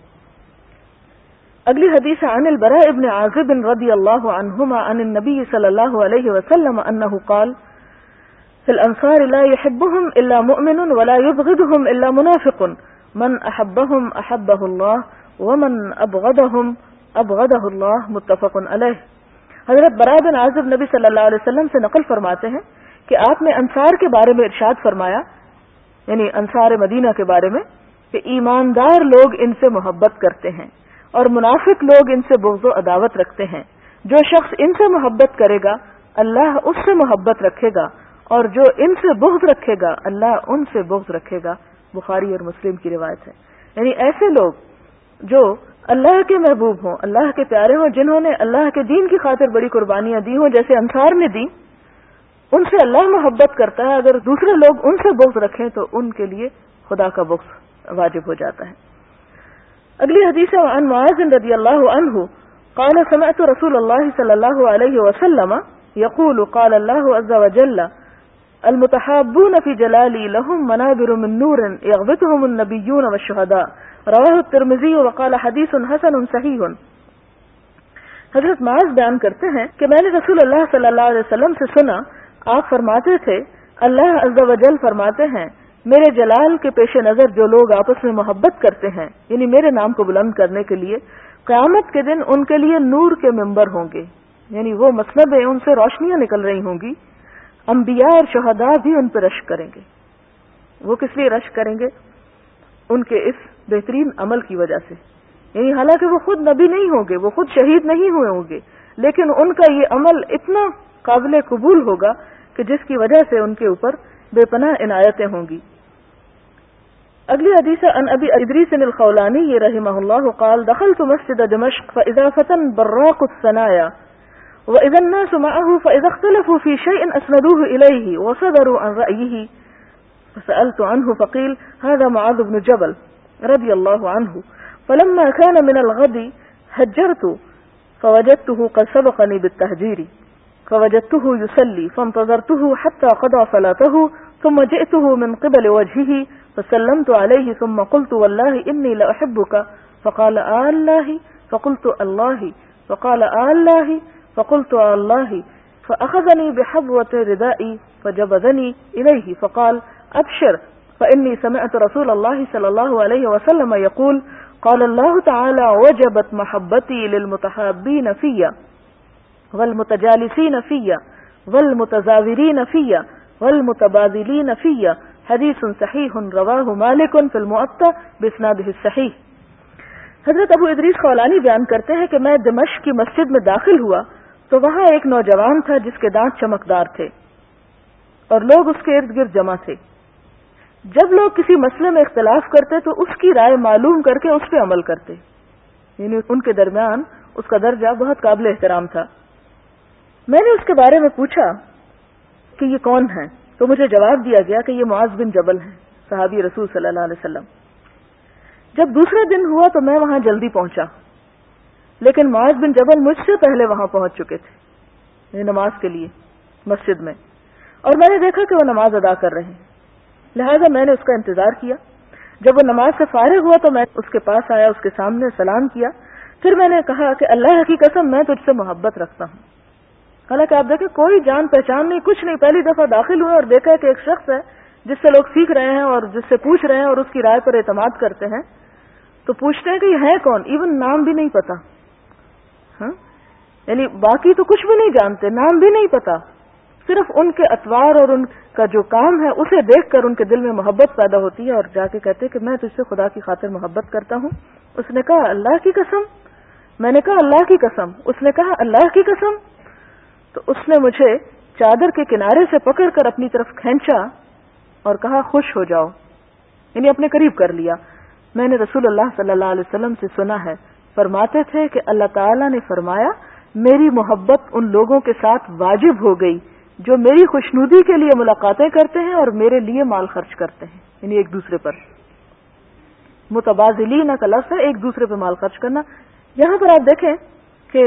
اگلی حدیث عن البراء ابن عازب رضی اللہ عنہما عن النبی صلی اللہ علیہ وسلم انہ قال فی الانصار لا يحبهم الا مؤمن ولا يبغضهم الا منافق من احبهم احبه اللہ ومن ابغضهم ابغضه اللہ متفق علیہ. حضرت براء بن عازب نبی صلی اللہ علیہ وسلم سے نقل فرماتے ہیں کہ آپ نے انصار کے بارے میں ارشاد فرمایا، یعنی انصار مدینہ کے بارے میں، کہ ایماندار لوگ ان سے محبت کرتے ہیں اور منافق لوگ ان سے بغض و عداوت رکھتے ہیں. جو شخص ان سے محبت کرے گا اللہ اس سے محبت رکھے گا، اور جو ان سے بغض رکھے گا اللہ ان سے بغض رکھے گا. بخاری اور مسلم کی روایت ہے. یعنی ایسے لوگ جو اللہ کے محبوب ہوں، اللہ کے پیارے ہوں، جنہوں نے اللہ کے دین کی خاطر بڑی قربانیاں دی ہوں جیسے انصار نے دی، ان سے اللہ محبت کرتا ہے. اگر دوسرے لوگ ان سے بغض رکھیں تو ان کے لیے خدا کا بغض واجب ہو جاتا ہے. اگلی حدیث عن معاذ رضی اللہ عنہ قال سمعت رسول اللہ صلی اللہ علیہ وسلم يقول قال اللہ عز وجل المتحابون في جلالي لهم منابر من نور يغبطهم النبيون والشهداء رواه الترمذی وقال حدیث حسن صحیح. حضرت معاذ بیان کرتے ہیں کہ میں نے رسول اللہ صلی اللہ علیہ وسلم سے سنا، آپ فرماتے تھے اللہ عز و جل فرماتے ہیں میرے جلال کے پیش نظر جو لوگ آپس میں محبت کرتے ہیں، یعنی میرے نام کو بلند کرنے کے لیے، قیامت کے دن ان کے لیے نور کے ممبر ہوں گے، یعنی وہ مسند ہیں، ان سے روشنیاں نکل رہی ہوں گی. انبیاء اور شہداء بھی ان پہ رشک کریں گے. وہ کس لیے رشک کریں گے؟ ان کے اس بہترین عمل کی وجہ سے. یعنی حالانکہ وہ خود نبی نہیں ہوں گے، وہ خود شہید نہیں ہوئے ہوں گے، لیکن ان کا یہ عمل اتنا قابل قبول ہوگا کہ جس کی وجہ سے ان کے اوپر بے پناہ عنایتیں ہوں گی. اگلی حدیث عن ابی ادریس الخولانی رحمہ اللہ قال دخلت مسجد دمشق فاذا فتى براق الثنايا واذا الناس معه فاذا اختلفوا في شيء اسندوه اليه وصدروا عن رايه فسالت عنه فقيل هذا معاذ بن جبل رضي الله عنه فلما كان من الغد هجرت فوجدته قد سبقني بالتهجير فوجدته يصلي فانتظرته حتى قضى صلاته ثم جئته من قبل وجهه فسلمت عليه ثم قلت والله إني لأحبك فقال آه الله فقلت الله فقال آه الله فقلت آه الله فأخذني بحبوة ردائي فجبذني إليه فقال أبشر فإني سمعت رسول الله صلى الله عليه وسلم يقول قال الله تعالى وجبت محبتي للمتحابين فيا والمتجالسين فيا والمتزاورين فيا والمتبادلين فيا حدیث صحیح رواہ مالک فی الموطا باسنادہ الصحیح۔ حضرت ابو ادریس خولانی بیان کرتے ہیں کہ میں دمشق کی مسجد میں داخل ہوا تو وہاں ایک نوجوان تھا جس کے دانت چمکدار تھے اور لوگ اس کے ارد گرد جمع تھے۔ جب لوگ کسی مسئلے میں اختلاف کرتے تو اس کی رائے معلوم کر کے اس پہ عمل کرتے، یعنی ان کے درمیان اس کا درجہ بہت قابل احترام تھا۔ میں نے اس کے بارے میں پوچھا کہ یہ کون ہے، تو مجھے جواب دیا گیا کہ یہ معاذ بن جبل ہیں، صحابی رسول صلی اللہ علیہ وسلم۔ جب دوسرے دن ہوا تو میں وہاں جلدی پہنچا، لیکن معاذ بن جبل مجھ سے پہلے وہاں پہنچ چکے تھے یہ نماز کے لیے مسجد میں، اور میں نے دیکھا کہ وہ نماز ادا کر رہے ہیں، لہذا میں نے اس کا انتظار کیا۔ جب وہ نماز سے فارغ ہوا تو میں اس کے پاس آیا، اس کے سامنے سلام کیا، پھر میں نے کہا کہ اللہ کی قسم میں تجھ سے محبت رکھتا ہوں۔ حالانکہ آپ دیکھیں کوئی جان پہچان نہیں، کچھ نہیں، پہلی دفعہ داخل ہوئے اور دیکھا کہ ایک شخص ہے جس سے لوگ سیکھ رہے ہیں اور جس سے پوچھ رہے ہیں اور اس کی رائے پر اعتماد کرتے ہیں، تو پوچھتے ہیں کہ یہ ہے کون، ایون نام بھی نہیں پتا، ہاں یعنی باقی تو کچھ بھی نہیں جانتے، نام بھی نہیں پتا، صرف ان کے اطوار اور ان کا جو کام ہے اسے دیکھ کر ان کے دل میں محبت پیدا ہوتی ہے، اور جا کے کہتے کہ میں تجھ سے خدا کی خاطر محبت کرتا ہوں۔ اس نے کہا اللہ کی قسم، میں نے کہا اللہ کی قسم، اس نے کہا اللہ کی قسم، تو اس نے مجھے چادر کے کنارے سے پکڑ کر اپنی طرف کھینچا اور کہا خوش ہو جاؤ، یعنی اپنے قریب کر لیا۔ میں نے رسول اللہ صلی اللہ علیہ وسلم سے سنا ہے، فرماتے تھے کہ اللہ تعالیٰ نے فرمایا میری محبت ان لوگوں کے ساتھ واجب ہو گئی جو میری خوشنودی کے لیے ملاقاتیں کرتے ہیں اور میرے لیے مال خرچ کرتے ہیں، یعنی ایک دوسرے پر متبادلین کا لفظ ہے، ایک دوسرے پہ مال خرچ کرنا۔ یہاں پر آپ دیکھیں کہ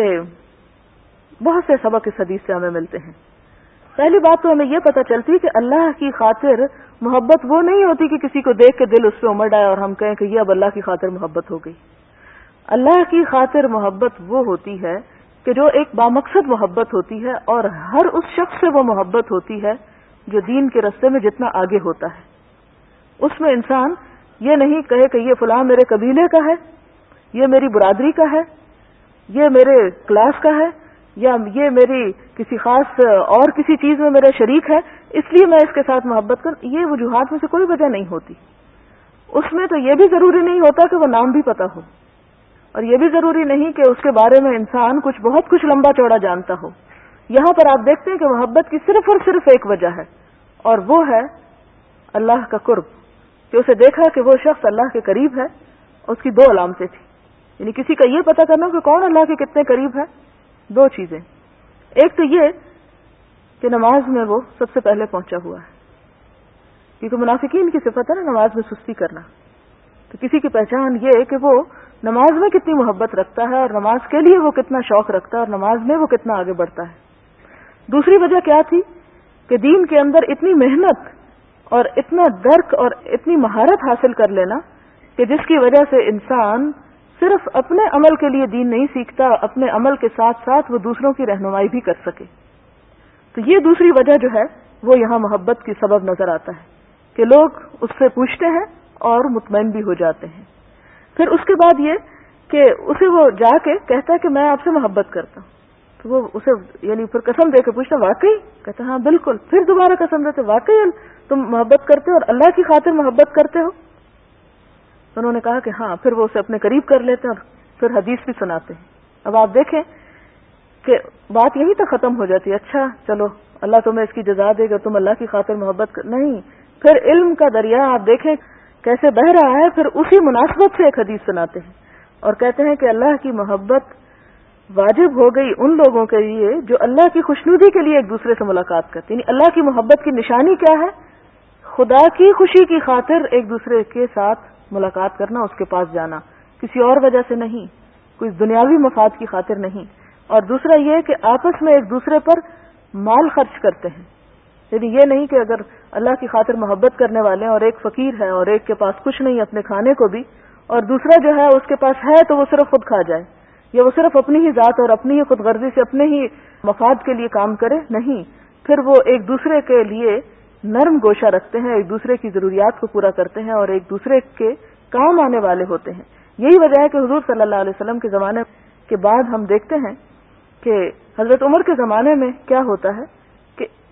بہت سے سبق اس حدیث سے ہمیں ملتے ہیں۔ پہلی بات تو ہمیں یہ پتہ چلتی کہ اللہ کی خاطر محبت وہ نہیں ہوتی کہ کسی کو دیکھ کے دل اس پہ امڑ آئے اور ہم کہیں کہ یہ اب اللہ کی خاطر محبت ہو گئی۔ اللہ کی خاطر محبت وہ ہوتی ہے کہ جو ایک بامقصد محبت ہوتی ہے، اور ہر اس شخص سے وہ محبت ہوتی ہے جو دین کے راستے میں جتنا آگے ہوتا ہے۔ اس میں انسان یہ نہیں کہے کہ یہ فلاں میرے قبیلے کا ہے، یہ میری برادری کا ہے، یہ میرے کلاس کا ہے، یا یہ میری کسی خاص اور کسی چیز میں میرا شریک ہے اس لیے میں اس کے ساتھ محبت کر، یہ وجوہات میں سے کوئی وجہ نہیں ہوتی۔ اس میں تو یہ بھی ضروری نہیں ہوتا کہ وہ نام بھی پتا ہو، اور یہ بھی ضروری نہیں کہ اس کے بارے میں انسان کچھ بہت کچھ لمبا چوڑا جانتا ہو۔ یہاں پر آپ دیکھتے ہیں کہ محبت کی صرف اور صرف ایک وجہ ہے، اور وہ ہے اللہ کا قرب، کہ اسے دیکھا کہ وہ شخص اللہ کے قریب ہے۔ اس کی دو علامتیں تھیں، یعنی کسی کا یہ پتہ کرنا کہ کون اللہ کے کتنے قریب ہے، دو چیزیں، ایک تو یہ کہ نماز میں وہ سب سے پہلے پہنچا ہوا ہے، کیونکہ منافقین کی صفت ہے نا نماز میں سستی کرنا، تو کسی کی پہچان یہ ہے کہ وہ نماز میں کتنی محبت رکھتا ہے اور نماز کے لیے وہ کتنا شوق رکھتا ہے اور نماز میں وہ کتنا آگے بڑھتا ہے۔ دوسری وجہ کیا تھی کہ دین کے اندر اتنی محنت اور اتنا درک اور اتنی مہارت حاصل کر لینا کہ جس کی وجہ سے انسان صرف اپنے عمل کے لیے دین نہیں سیکھتا، اپنے عمل کے ساتھ ساتھ وہ دوسروں کی رہنمائی بھی کر سکے۔ تو یہ دوسری وجہ جو ہے وہ یہاں محبت کی سبب نظر آتا ہے کہ لوگ اس سے پوچھتے ہیں اور مطمئن بھی ہو جاتے ہیں۔ پھر اس کے بعد یہ کہ اسے وہ جا کے کہتا ہے کہ میں آپ سے محبت کرتا ہوں، تو وہ اسے یعنی پھر قسم دے کے پوچھتا واقعی؟ کہتا ہاں بالکل، پھر دوبارہ قسم دیتے واقعی تم محبت کرتے ہو اور اللہ کی خاطر محبت کرتے ہو؟ تو انہوں نے کہا کہ ہاں، پھر وہ اسے اپنے قریب کر لیتے ہیں اور پھر حدیث بھی سناتے ہیں۔ اب آپ دیکھیں کہ بات یہی تک ختم ہو جاتی ہے، اچھا چلو اللہ تمہیں اس کی جزا دے گا، تم اللہ کی خاطر محبت کر، نہیں، پھر علم کا دریا آپ دیکھیں کیسے بہہ رہا ہے، پھر اسی مناسبت سے ایک حدیث سناتے ہیں اور کہتے ہیں کہ اللہ کی محبت واجب ہو گئی ان لوگوں کے لیے جو اللہ کی خوشنودی کے لیے ایک دوسرے سے ملاقات کرتے ہیں۔ یعنی اللہ کی محبت کی نشانی کیا ہے؟ خدا کی خوشی کی خاطر ایک دوسرے کے ساتھ ملاقات کرنا، اس کے پاس جانا، کسی اور وجہ سے نہیں، کوئی دنیاوی مفاد کی خاطر نہیں۔ اور دوسرا یہ کہ آپس میں ایک دوسرے پر مال خرچ کرتے ہیں، یعنی یہ نہیں کہ اگر اللہ کی خاطر محبت کرنے والے ہیں اور ایک فقیر ہے اور ایک کے پاس کچھ نہیں اپنے کھانے کو بھی، اور دوسرا جو ہے اس کے پاس ہے تو وہ صرف خود کھا جائے، یا وہ صرف اپنی ہی ذات اور اپنی ہی خود غرضی سے اپنے ہی مفاد کے لیے کام کرے، نہیں، پھر وہ ایک دوسرے کے لیے نرم گوشہ رکھتے ہیں، ایک دوسرے کی ضروریات کو پورا کرتے ہیں اور ایک دوسرے کے کام آنے والے ہوتے ہیں۔ یہی وجہ ہے کہ حضور صلی اللہ علیہ وسلم کے زمانے کے بعد ہم دیکھتے ہیں کہ حضرت عمر کے زمانے میں کیا ہوتا ہے کہ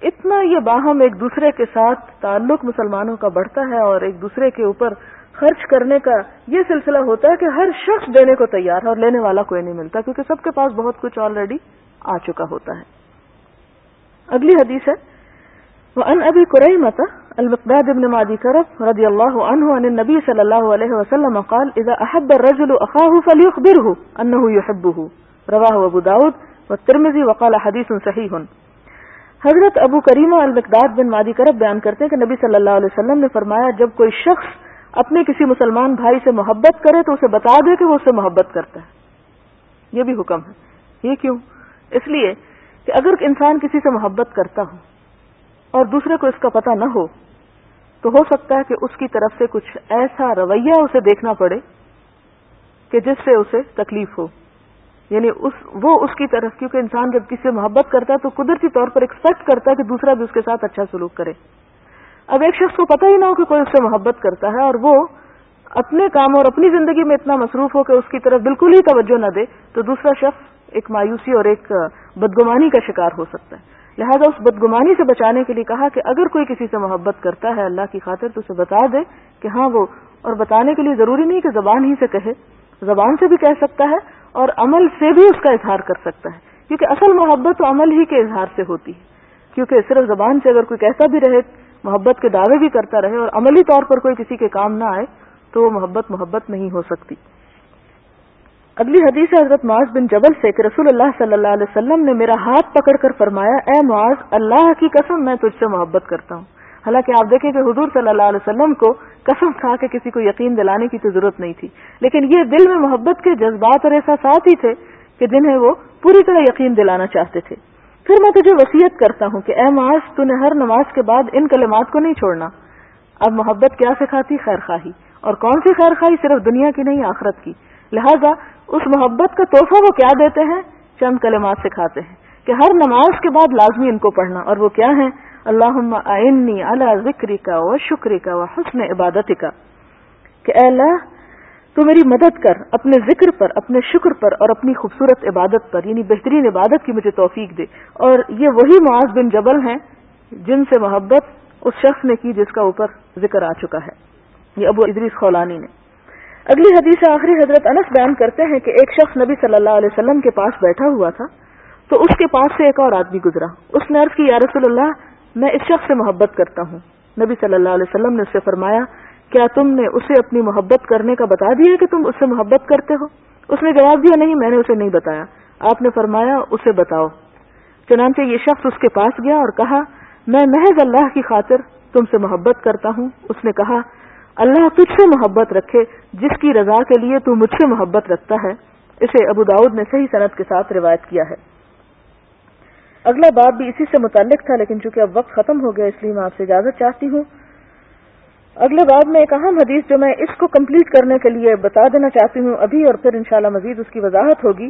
اتنا یہ باہم ایک دوسرے کے ساتھ تعلق مسلمانوں کا بڑھتا ہے اور ایک دوسرے کے اوپر خرچ کرنے کا یہ سلسلہ ہوتا ہے کہ ہر شخص دینے کو تیار ہے اور لینے والا کوئی نہیں ملتا، کیونکہ سب کے پاس بہت کچھ آلریڈی آ چکا ہوتا ہے. اگلی حدیث ہے وعن ابی قریمۃ المقداد بن معدی کرب رضی اللہ عنہ عن النبی صلی اللہ علیہ وسلم قال اذا احب الرجل اخاه فليخبره انه يحبه رواه ابو داود والترمذی وقال حدیث صحیح. حضرت ابو کریمہ المقداد بن معدی کرب بیان کرتے ہیں کہ نبی صلی اللہ علیہ وسلم نے فرمایا جب کوئی شخص اپنے کسی مسلمان بھائی سے محبت کرے تو اسے بتا دے کہ وہ اس سے محبت کرتا ہے. یہ بھی حکم ہے. یہ کیوں؟ اس لیے کہ اگر انسان کسی سے محبت کرتا ہو اور دوسرے کو اس کا پتہ نہ ہو تو ہو سکتا ہے کہ اس کی طرف سے کچھ ایسا رویہ اسے دیکھنا پڑے کہ جس سے اسے تکلیف ہو. یعنی اس وہ اس کی طرف، کیونکہ انسان جب کسی سے محبت کرتا ہے تو قدرتی طور پر ایکسپیکٹ کرتا ہے کہ دوسرا بھی اس کے ساتھ اچھا سلوک کرے. اب ایک شخص کو پتہ ہی نہ ہو کہ کوئی اس سے محبت کرتا ہے اور وہ اپنے کام اور اپنی زندگی میں اتنا مصروف ہو کہ اس کی طرف بالکل ہی توجہ نہ دے تو دوسرا شخص ایک مایوسی اور ایک بدگمانی کا شکار ہو سکتا ہے. لہذا اس بدگمانی سے بچانے کے لیے کہا کہ اگر کوئی کسی سے محبت کرتا ہے اللہ کی خاطر تو اسے بتا دے کہ ہاں وہ، اور بتانے کے لیے ضروری نہیں کہ زبان ہی سے کہے، زبان سے بھی کہہ سکتا ہے اور عمل سے بھی اس کا اظہار کر سکتا ہے، کیونکہ اصل محبت تو عمل ہی کے اظہار سے ہوتی ہے. کیونکہ صرف زبان سے اگر کوئی کہتا بھی رہے، محبت کے دعوے بھی کرتا رہے اور عملی طور پر کوئی کسی کے کام نہ آئے تو وہ محبت محبت نہیں ہو سکتی. اگلی حدیث ہے حضرت معاذ بن جبل سے کہ رسول اللہ صلی اللہ علیہ وسلم نے میرا ہاتھ پکڑ کر فرمایا اے معاذ اللہ کی قسم میں تجھ سے محبت کرتا ہوں. حالانکہ آپ دیکھیں کہ حضور صلی اللہ علیہ وسلم کو قسم کھا کے کسی کو یقین دلانے کی تو ضرورت نہیں تھی، لیکن یہ دل میں محبت کے جذبات اور احساسات ہی تھے کہ جنہیں وہ پوری طرح یقین دلانا چاہتے تھے. پھر میں تجھے وصیت کرتا ہوں کہ اے معاذ تو نے ہر نماز کے بعد ان کلمات کو نہیں چھوڑنا. اب محبت کیا سکھاتی؟ خیر خواہی. اور کون سی خیر خواہی؟ صرف دنیا کی نہیں آخرت کی. لہذا اس محبت کا تحفہ وہ کیا دیتے ہیں؟ چند کلمات سکھاتے ہیں کہ ہر نماز کے بعد لازمی ان کو پڑھنا. اور وہ کیا ہیں؟ اللہم اعنی علی ذکرک و شکرک و حسن عبادتک، کہ اے اللہ تو میری مدد کر اپنے ذکر پر، اپنے شکر پر اور اپنی خوبصورت عبادت پر، یعنی بہترین عبادت کی مجھے توفیق دے. اور یہ وہی معاذ بن جبل ہیں جن سے محبت اس شخص نے کی جس کا اوپر ذکر آ چکا ہے، یہ ابو ادریس خولانی نے. اگلی حدیث آخری حضرت انس بیان کرتے ہیں کہ ایک شخص نبی صلی اللہ علیہ وسلم کے پاس بیٹھا ہوا تھا تو اس کے پاس سے ایک اور آدمی گزرا. اس نے عرض کی یا رسول اللہ میں اس شخص سے محبت کرتا ہوں. نبی صلی اللہ علیہ وسلم نے اس سے فرمایا کیا تم نے اسے اپنی محبت کرنے کا بتا دیا کہ تم اس سے محبت کرتے ہو؟ اس نے جواب دیا نہیں، میں نے اسے نہیں بتایا. آپ نے فرمایا اسے بتاؤ. چنانچہ یہ شخص اس کے پاس گیا اور کہا میں محض اللہ کی خاطر تم سے محبت کرتا ہوں. اس نے کہا اللہ تجھ سے محبت رکھے جس کی رضا کے لیے تو مجھ سے محبت رکھتا ہے. اسے ابو داؤد نے صحیح سند کے ساتھ روایت کیا ہے. اگلا باب بھی اسی سے متعلق تھا لیکن چونکہ اب وقت ختم ہو گیا اس لیے میں آپ سے اجازت چاہتی ہوں. اگلے باب میں ایک اہم حدیث جو میں اس کو کمپلیٹ کرنے کے لیے بتا دینا چاہتی ہوں ابھی، اور پھر انشاءاللہ مزید اس کی وضاحت ہوگی،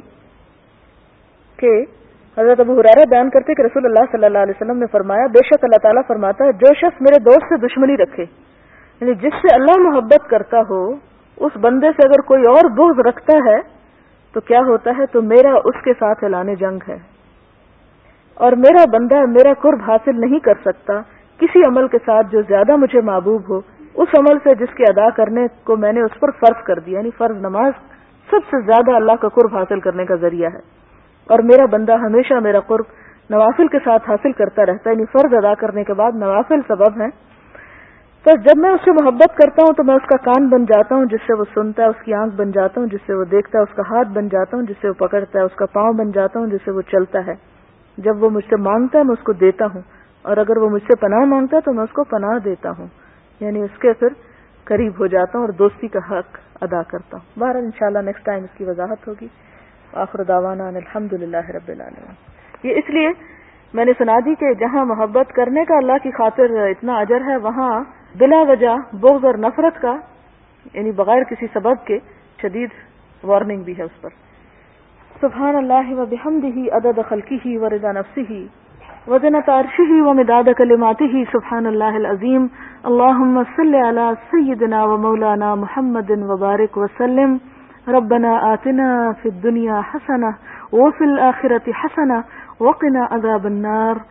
کہ حضرت ابو ہریرہ بیان کرتے کہ رسول اللہ صلی اللہ علیہ وسلم نے فرمایا بے شک اللہ تعالیٰ فرماتا ہے جو شخص میرے دوست سے دشمنی رکھے، یعنی جس سے اللہ محبت کرتا ہو اس بندے سے اگر کوئی اور بغض رکھتا ہے تو کیا ہوتا ہے؟ تو میرا اس کے ساتھ اعلان جنگ ہے، اور میرا بندہ میرا قرب حاصل نہیں کر سکتا کسی عمل کے ساتھ جو زیادہ مجھے محبوب ہو اس عمل سے جس کے ادا کرنے کو میں نے اس پر فرض کر دیا. یعنی فرض نماز سب سے زیادہ اللہ کا قرب حاصل کرنے کا ذریعہ ہے، اور میرا بندہ ہمیشہ میرا قرب نوافل کے ساتھ حاصل کرتا رہتا ہے. یعنی فرض ادا کرنے کے بعد نوافل سبب ہیں. تو جب میں اس سے محبت کرتا ہوں تو میں اس کا کان بن جاتا ہوں جس سے وہ سنتا ہے، اس کی آنکھ بن جاتا ہوں جس سے وہ دیکھتا ہے، اس کا ہاتھ بن جاتا ہوں جس سے وہ پکڑتا ہے، اس کا پاؤں بن جاتا ہوں جس سے وہ چلتا ہے. جب وہ مجھ سے مانگتا ہے میں اس کو دیتا ہوں، اور اگر وہ مجھ سے پناہ مانگتا ہے تو میں اس کو پناہ دیتا ہوں. یعنی اس کے پھر قریب ہو جاتا ہوں اور دوستی کا حق ادا کرتا ہوں. بہرحال انشاءاللہ نیکسٹ ٹائم اس کی وضاحت ہوگی. آخر دعوانا ان الحمدللہ رب العالمین. یہ اس لیے میں نے سنا دی کہ جہاں محبت کرنے کا اللہ کی خاطر اتنا اجر ہے وہاں بلا وجہ بغض اور نفرت کا یعنی بغیر کسی سبب کے شدید وارننگ بھی ہے اس پر. سبحان اللہ و بحمدہ عدد خلقہ و رضا نفسہ وزنۃ عرشہ و مداد کلماتہ. سبحان اللہ العظیم. اللہم صل علی سیدنا و مولانا محمد وبارک وسلم. ربنا آتنا فی الدنیا حسنہ وفی الآخرۃ حسنہ وقنا عذاب النار.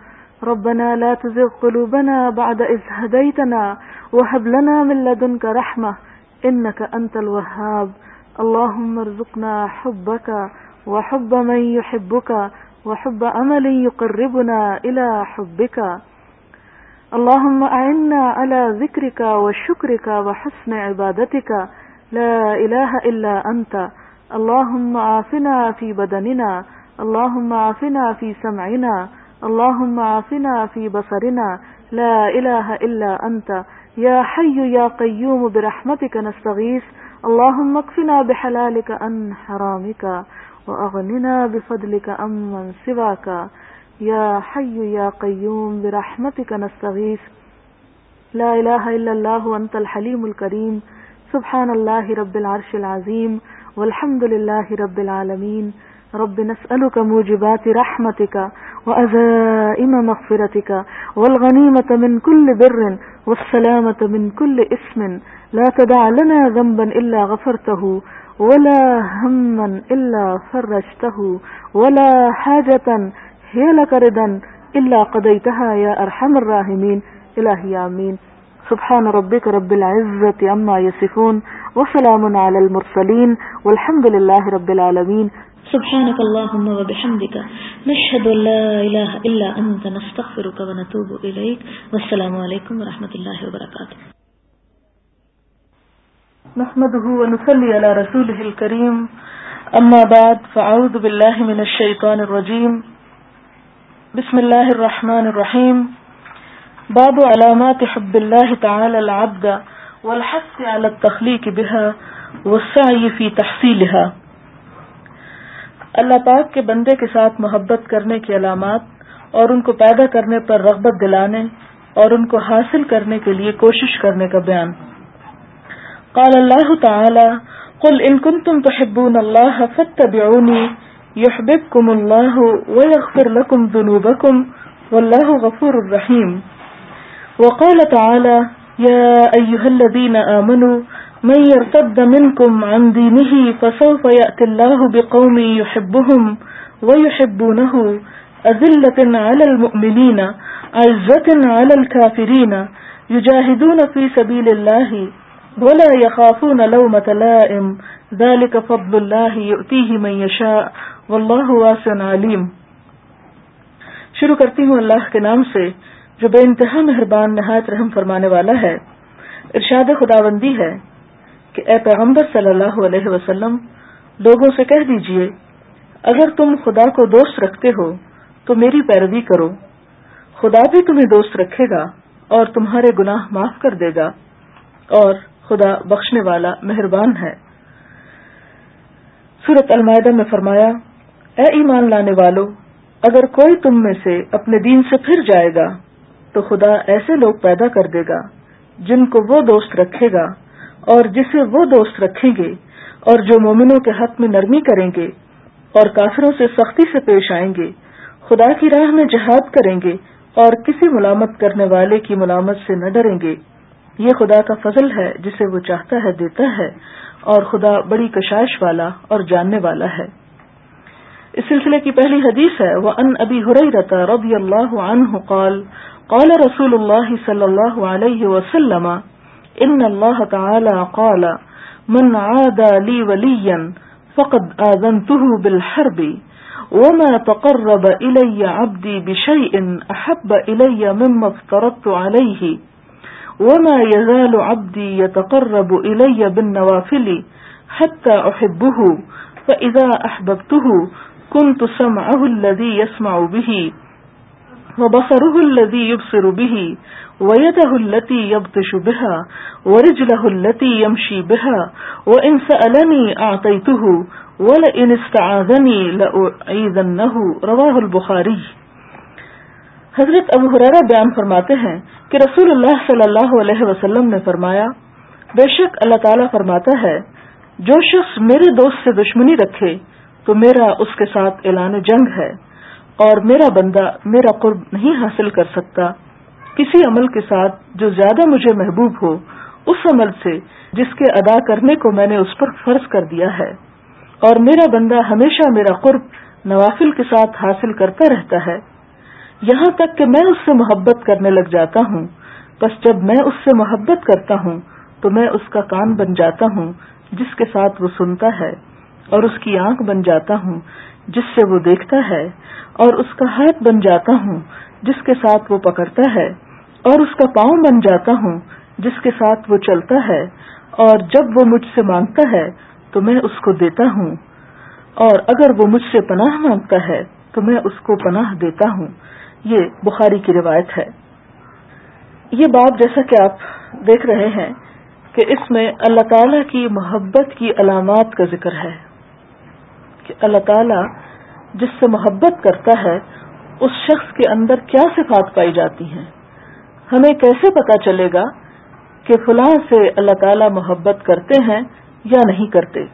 ربنا لا تزغ قلوبنا بعد إذ هديتنا وهب لنا من لدنك رحمة إنك أنت الوهاب. اللهم ارزقنا حبك وحب من يحبك وحب عمل يقربنا إلى حبك. اللهم أعنا على ذكرك وشكرك وحسن عبادتك لا إله إلا أنت. اللهم عافنا في بدننا، اللهم عافنا في سمعنا، اللهم عافنا في بصرنا لا إله إلا أنت. يا حي يا قيوم برحمتك نستغيث. اللهم اكفنا بحلالك عن حرامك وأغننا بفضلك عمن سواك. يا حي يا قيوم برحمتك نستغيث. لا إله إلا الله وأنت الحليم الكريم. سبحان الله رب العرش العظيم والحمد لله رب العالمين. رب نسألك موجبات رحمتك وعزائم مغفرتك والغنيمة من كل بر والسلامة من كل إثم. لا تدع لنا ذنبا إلا غفرته ولا هما إلا فرجته ولا حاجة هي لك رضا إلا قضيتها يا أرحم الراحمين. إلهي آمين. سبحان ربك رب العزة عما يصفون وسلام على المرسلين والحمد لله رب العالمين. سبحانك اللهم وبحمدك نشهد أن لا إله إلا أنت نستغفرك ونتوب إليك. والسلام عليكم ورحمة الله وبركاته. نحمده ونصلي على رسوله الكريم. أما بعد فأعوذ بالله من الشيطان الرجيم. بسم الله الرحمن الرحيم. باب علامات حب الله تعالى العبد والحث على التخليق بها والسعي في تحصيلها. اللہ پاک کے بندے کے ساتھ محبت کرنے کی علامات اور ان کو پیدا کرنے پر رغبت دلانے اور ان کو حاصل کرنے کے لیے کوشش کرنے کا بیان. قال اللہ تعالی قل ان کنتم تحبون اللہ فاتبعونی يحببكم الله ويغفر لكم ذنوبكم والله غفور رحيم. وقال تعالى يا أيها الذين آمنوا من يرتد منكم عن دينه فسوف يأتي الله بقوم يحبهم ويحبونه أذلة على المؤمنين عزة على الكافرين يجاهدون في سبيل الله ولا يخافون لومة لائم ذلك فضل الله يؤتيه من يشاء واللہ واسع علیم. شروع کرتی ہوں اللہ کے نام سے جو بے انتہا مہربان نہایت رحم فرمانے والا ہے. ارشاد خداوندی ہے کہ اے پیغمبر صلی اللہ علیہ وسلم لوگوں سے کہہ دیجئے اگر تم خدا کو دوست رکھتے ہو تو میری پیروی کرو. خدا بھی تمہیں دوست رکھے گا اور تمہارے گناہ معاف کر دے گا اور خدا بخشنے والا مہربان ہے. سورۃ المائدہ میں فرمایا اے ایمان لانے والو اگر کوئی تم میں سے اپنے دین سے پھر جائے گا تو خدا ایسے لوگ پیدا کر دے گا جن کو وہ دوست رکھے گا اور جسے وہ دوست رکھیں گے اور جو مومنوں کے حق میں نرمی کریں گے اور کافروں سے سختی سے پیش آئیں گے، خدا کی راہ میں جہاد کریں گے اور کسی ملامت کرنے والے کی ملامت سے نہ ڈریں گے. یہ خدا کا فضل ہے جسے وہ چاہتا ہے دیتا ہے اور خدا بڑی کشائش والا اور جاننے والا ہے. اس سلسلے کی پہلی حدیث ہے وَأَنْ أَبِي هُرَيْرَةَ رَضِيَ اللَّهُ عَنْهُ قال قال رسول الله صلى الله عليه وسلم إن الله تعالى قال من عادى لي وليا فقد آذنته بالحرب وما تقرب إلي عبدي بشيء أحب إلي مما افترضت عليه وما يزال عبدي يتقرب إلي بالنوافل حتى أحبه فإذا أحببته كنت سمعه الذي يسمع به وبصره الذي يبصر به ويده التي يبطش بها ورجله التي يمشي بها وإن سألني أعطيته ولئن استعاذني لأعيذنه رواه البخاری. حضرت ابو ہریرہ بیان فرماتے ہیں کہ رسول اللہ صلی اللہ علیہ وسلم نے فرمایا بے شک اللہ تعالیٰ فرماتا ہے جو شخص میرے دوست سے دشمنی رکھے تو میرا اس کے ساتھ اعلان جنگ ہے اور میرا بندہ میرا قرب نہیں حاصل کر سکتا کسی عمل کے ساتھ جو زیادہ مجھے محبوب ہو اس عمل سے جس کے ادا کرنے کو میں نے اس پر فرض کر دیا ہے، اور میرا بندہ ہمیشہ میرا قرب نوافل کے ساتھ حاصل کرتا رہتا ہے. یہاں تک کہ میں اس سے محبت کرنے لگ جاتا ہوں. بس جب میں اس سے محبت کرتا ہوں تو میں اس کا کان بن جاتا ہوں جس کے ساتھ وہ سنتا ہے، اور اس کی آنکھ بن جاتا ہوں جس سے وہ دیکھتا ہے، اور اس کا ہاتھ بن جاتا ہوں جس کے ساتھ وہ پکڑتا ہے، اور اس کا پاؤں بن جاتا ہوں جس کے ساتھ وہ چلتا ہے، اور جب وہ مجھ سے مانگتا ہے تو میں اس کو دیتا ہوں، اور اگر وہ مجھ سے پناہ مانگتا ہے تو میں اس کو پناہ دیتا ہوں. یہ بخاری کی روایت ہے. یہ باب جیسا کہ آپ دیکھ رہے ہیں کہ اس میں اللہ تعالیٰ کی محبت کی علامات کا ذکر ہے کہ اللہ تعالیٰ جس سے محبت کرتا ہے اس شخص کے اندر کیا صفات پائی جاتی ہیں. ہمیں کیسے پتا چلے گا کہ فلاں سے اللہ تعالیٰ محبت کرتے ہیں یا نہیں کرتے.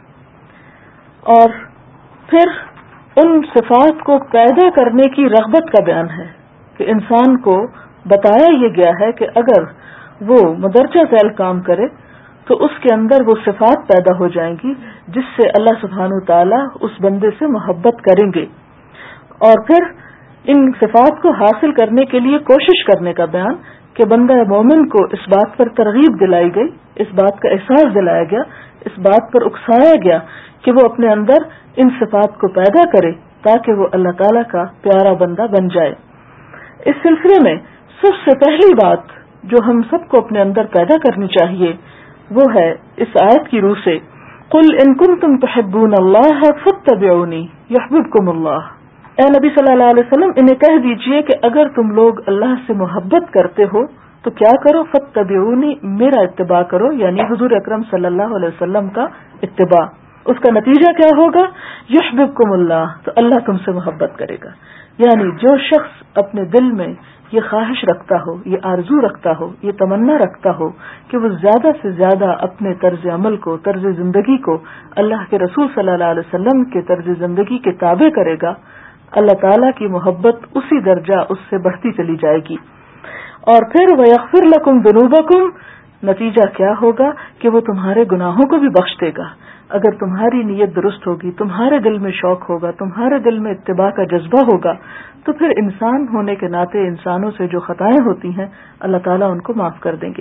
اور پھر ان صفات کو پیدا کرنے کی رغبت کا بیان ہے کہ انسان کو بتایا یہ گیا ہے کہ اگر وہ مدرجہ ذیل کام کرے تو اس کے اندر وہ صفات پیدا ہو جائیں گی جس سے اللہ سبحانہ تعالیٰ اس بندے سے محبت کریں گے. اور پھر ان صفات کو حاصل کرنے کے لیے کوشش کرنے کا بیان کہ بندہ مومن کو اس بات پر ترغیب دلائی گئی، اس بات کا احساس دلایا گیا، اس بات پر اکسایا گیا کہ وہ اپنے اندر ان صفات کو پیدا کرے تاکہ وہ اللہ تعالیٰ کا پیارا بندہ بن جائے. اس سلسلے میں سب سے پہلی بات جو ہم سب کو اپنے اندر پیدا کرنی چاہیے وہ ہے اس آیت کی روح سے قل ان کنتم تحبون اللہ فاتبعونی یحببکم اللہ. اے نبی صلی اللہ علیہ وسلم انہیں کہہ دیجئے کہ اگر تم لوگ اللہ سے محبت کرتے ہو تو کیا کرو، فاتبعونی میرا اتباع کرو، یعنی حضور اکرم صلی اللہ علیہ وسلم کا اتباع. اس کا نتیجہ کیا ہوگا؟ یحببکم اللہ، تو اللہ تم سے محبت کرے گا. یعنی جو شخص اپنے دل میں یہ خواہش رکھتا ہو، یہ آرزو رکھتا ہو، یہ تمنا رکھتا ہو کہ وہ زیادہ سے زیادہ اپنے طرز عمل کو، طرز زندگی کو اللہ کے رسول صلی اللہ علیہ وسلم کے طرز زندگی کے تابع کرے گا، اللہ تعالیٰ کی محبت اسی درجہ اس سے بڑھتی چلی جائے گی. اور پھر وَيَغْفِرْ لَكُمْ ذُنُوبَكُمْ، نتیجہ کیا ہوگا کہ وہ تمہارے گناہوں کو بھی بخش دے گا. اگر تمہاری نیت درست ہوگی، تمہارے دل میں شوق ہوگا، تمہارے دل میں اتباع کا جذبہ ہوگا، تو پھر انسان ہونے کے ناطے انسانوں سے جو خطائیں ہوتی ہیں اللہ تعالیٰ ان کو معاف کر دیں گے.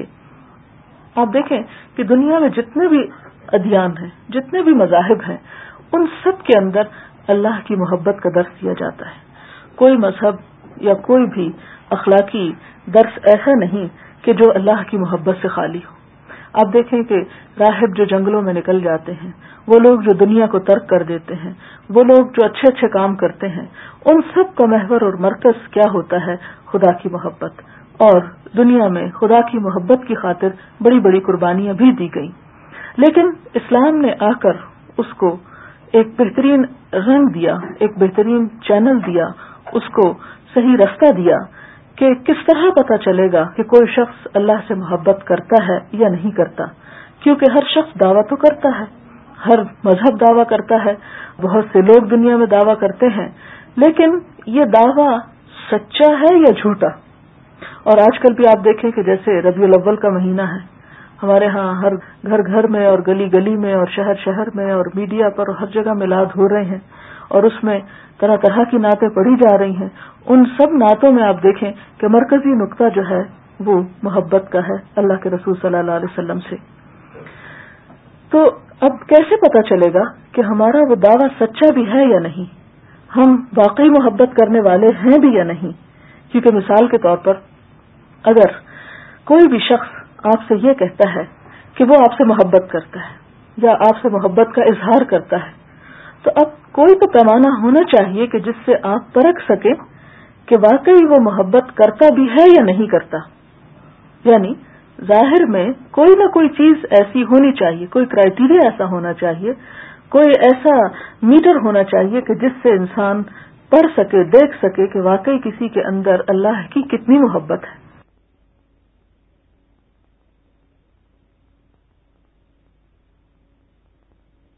آپ دیکھیں کہ دنیا میں جتنے بھی ادیان ہیں، جتنے بھی مذاہب ہیں، ان سب کے اندر اللہ کی محبت کا درس دیا جاتا ہے. کوئی مذہب یا کوئی بھی اخلاقی درس ایسا نہیں کہ جو اللہ کی محبت سے خالی ہو. آپ دیکھیں کہ راہب جو جنگلوں میں نکل جاتے ہیں، وہ لوگ جو دنیا کو ترک کر دیتے ہیں، وہ لوگ جو اچھے اچھے کام کرتے ہیں، ان سب کا محور اور مرکز کیا ہوتا ہے؟ خدا کی محبت. اور دنیا میں خدا کی محبت کی خاطر بڑی بڑی قربانیاں بھی دی گئیں. لیکن اسلام نے آ کر اس کو ایک بہترین رنگ دیا، ایک بہترین چینل دیا، اس کو صحیح رستہ دیا کہ کس طرح پتا چلے گا کہ کوئی شخص اللہ سے محبت کرتا ہے یا نہیں کرتا. کیونکہ ہر شخص دعویٰ تو کرتا ہے، ہر مذہب دعویٰ کرتا ہے، بہت سے لوگ دنیا میں دعویٰ کرتے ہیں، لیکن یہ دعویٰ سچا ہے یا جھوٹا؟ اور آج کل بھی آپ دیکھیں کہ جیسے ربیع الاول کا مہینہ ہے، ہمارے ہاں ہر گھر گھر میں اور گلی گلی میں اور شہر شہر میں اور میڈیا پر ہر جگہ میلاد ہو رہے ہیں، اور اس میں طرح طرح کی نعتیں پڑھی جا رہی ہیں. ان سب نعتوں میں آپ دیکھیں کہ مرکزی نقطہ جو ہے وہ محبت کا ہے اللہ کے رسول صلی اللہ علیہ وسلم سے. تو اب کیسے پتا چلے گا کہ ہمارا وہ دعویٰ سچا بھی ہے یا نہیں، ہم واقعی محبت کرنے والے ہیں بھی یا نہیں؟ کیونکہ مثال کے طور پر اگر کوئی بھی شخص آپ سے یہ کہتا ہے کہ وہ آپ سے محبت کرتا ہے یا آپ سے محبت کا اظہار کرتا ہے، تو اب کوئی تو پیمانہ ہونا چاہیے کہ جس سے آپ پرکھ سکیں کہ واقعی وہ محبت کرتا بھی ہے یا نہیں کرتا. یعنی ظاہر میں کوئی نہ کوئی چیز ایسی ہونی چاہیے، کوئی کرائیٹیریا ایسا ہونا چاہیے، کوئی ایسا میٹر ہونا چاہیے کہ جس سے انسان پڑھ سکے، دیکھ سکے کہ واقعی کسی کے اندر اللہ کی کتنی محبت ہے.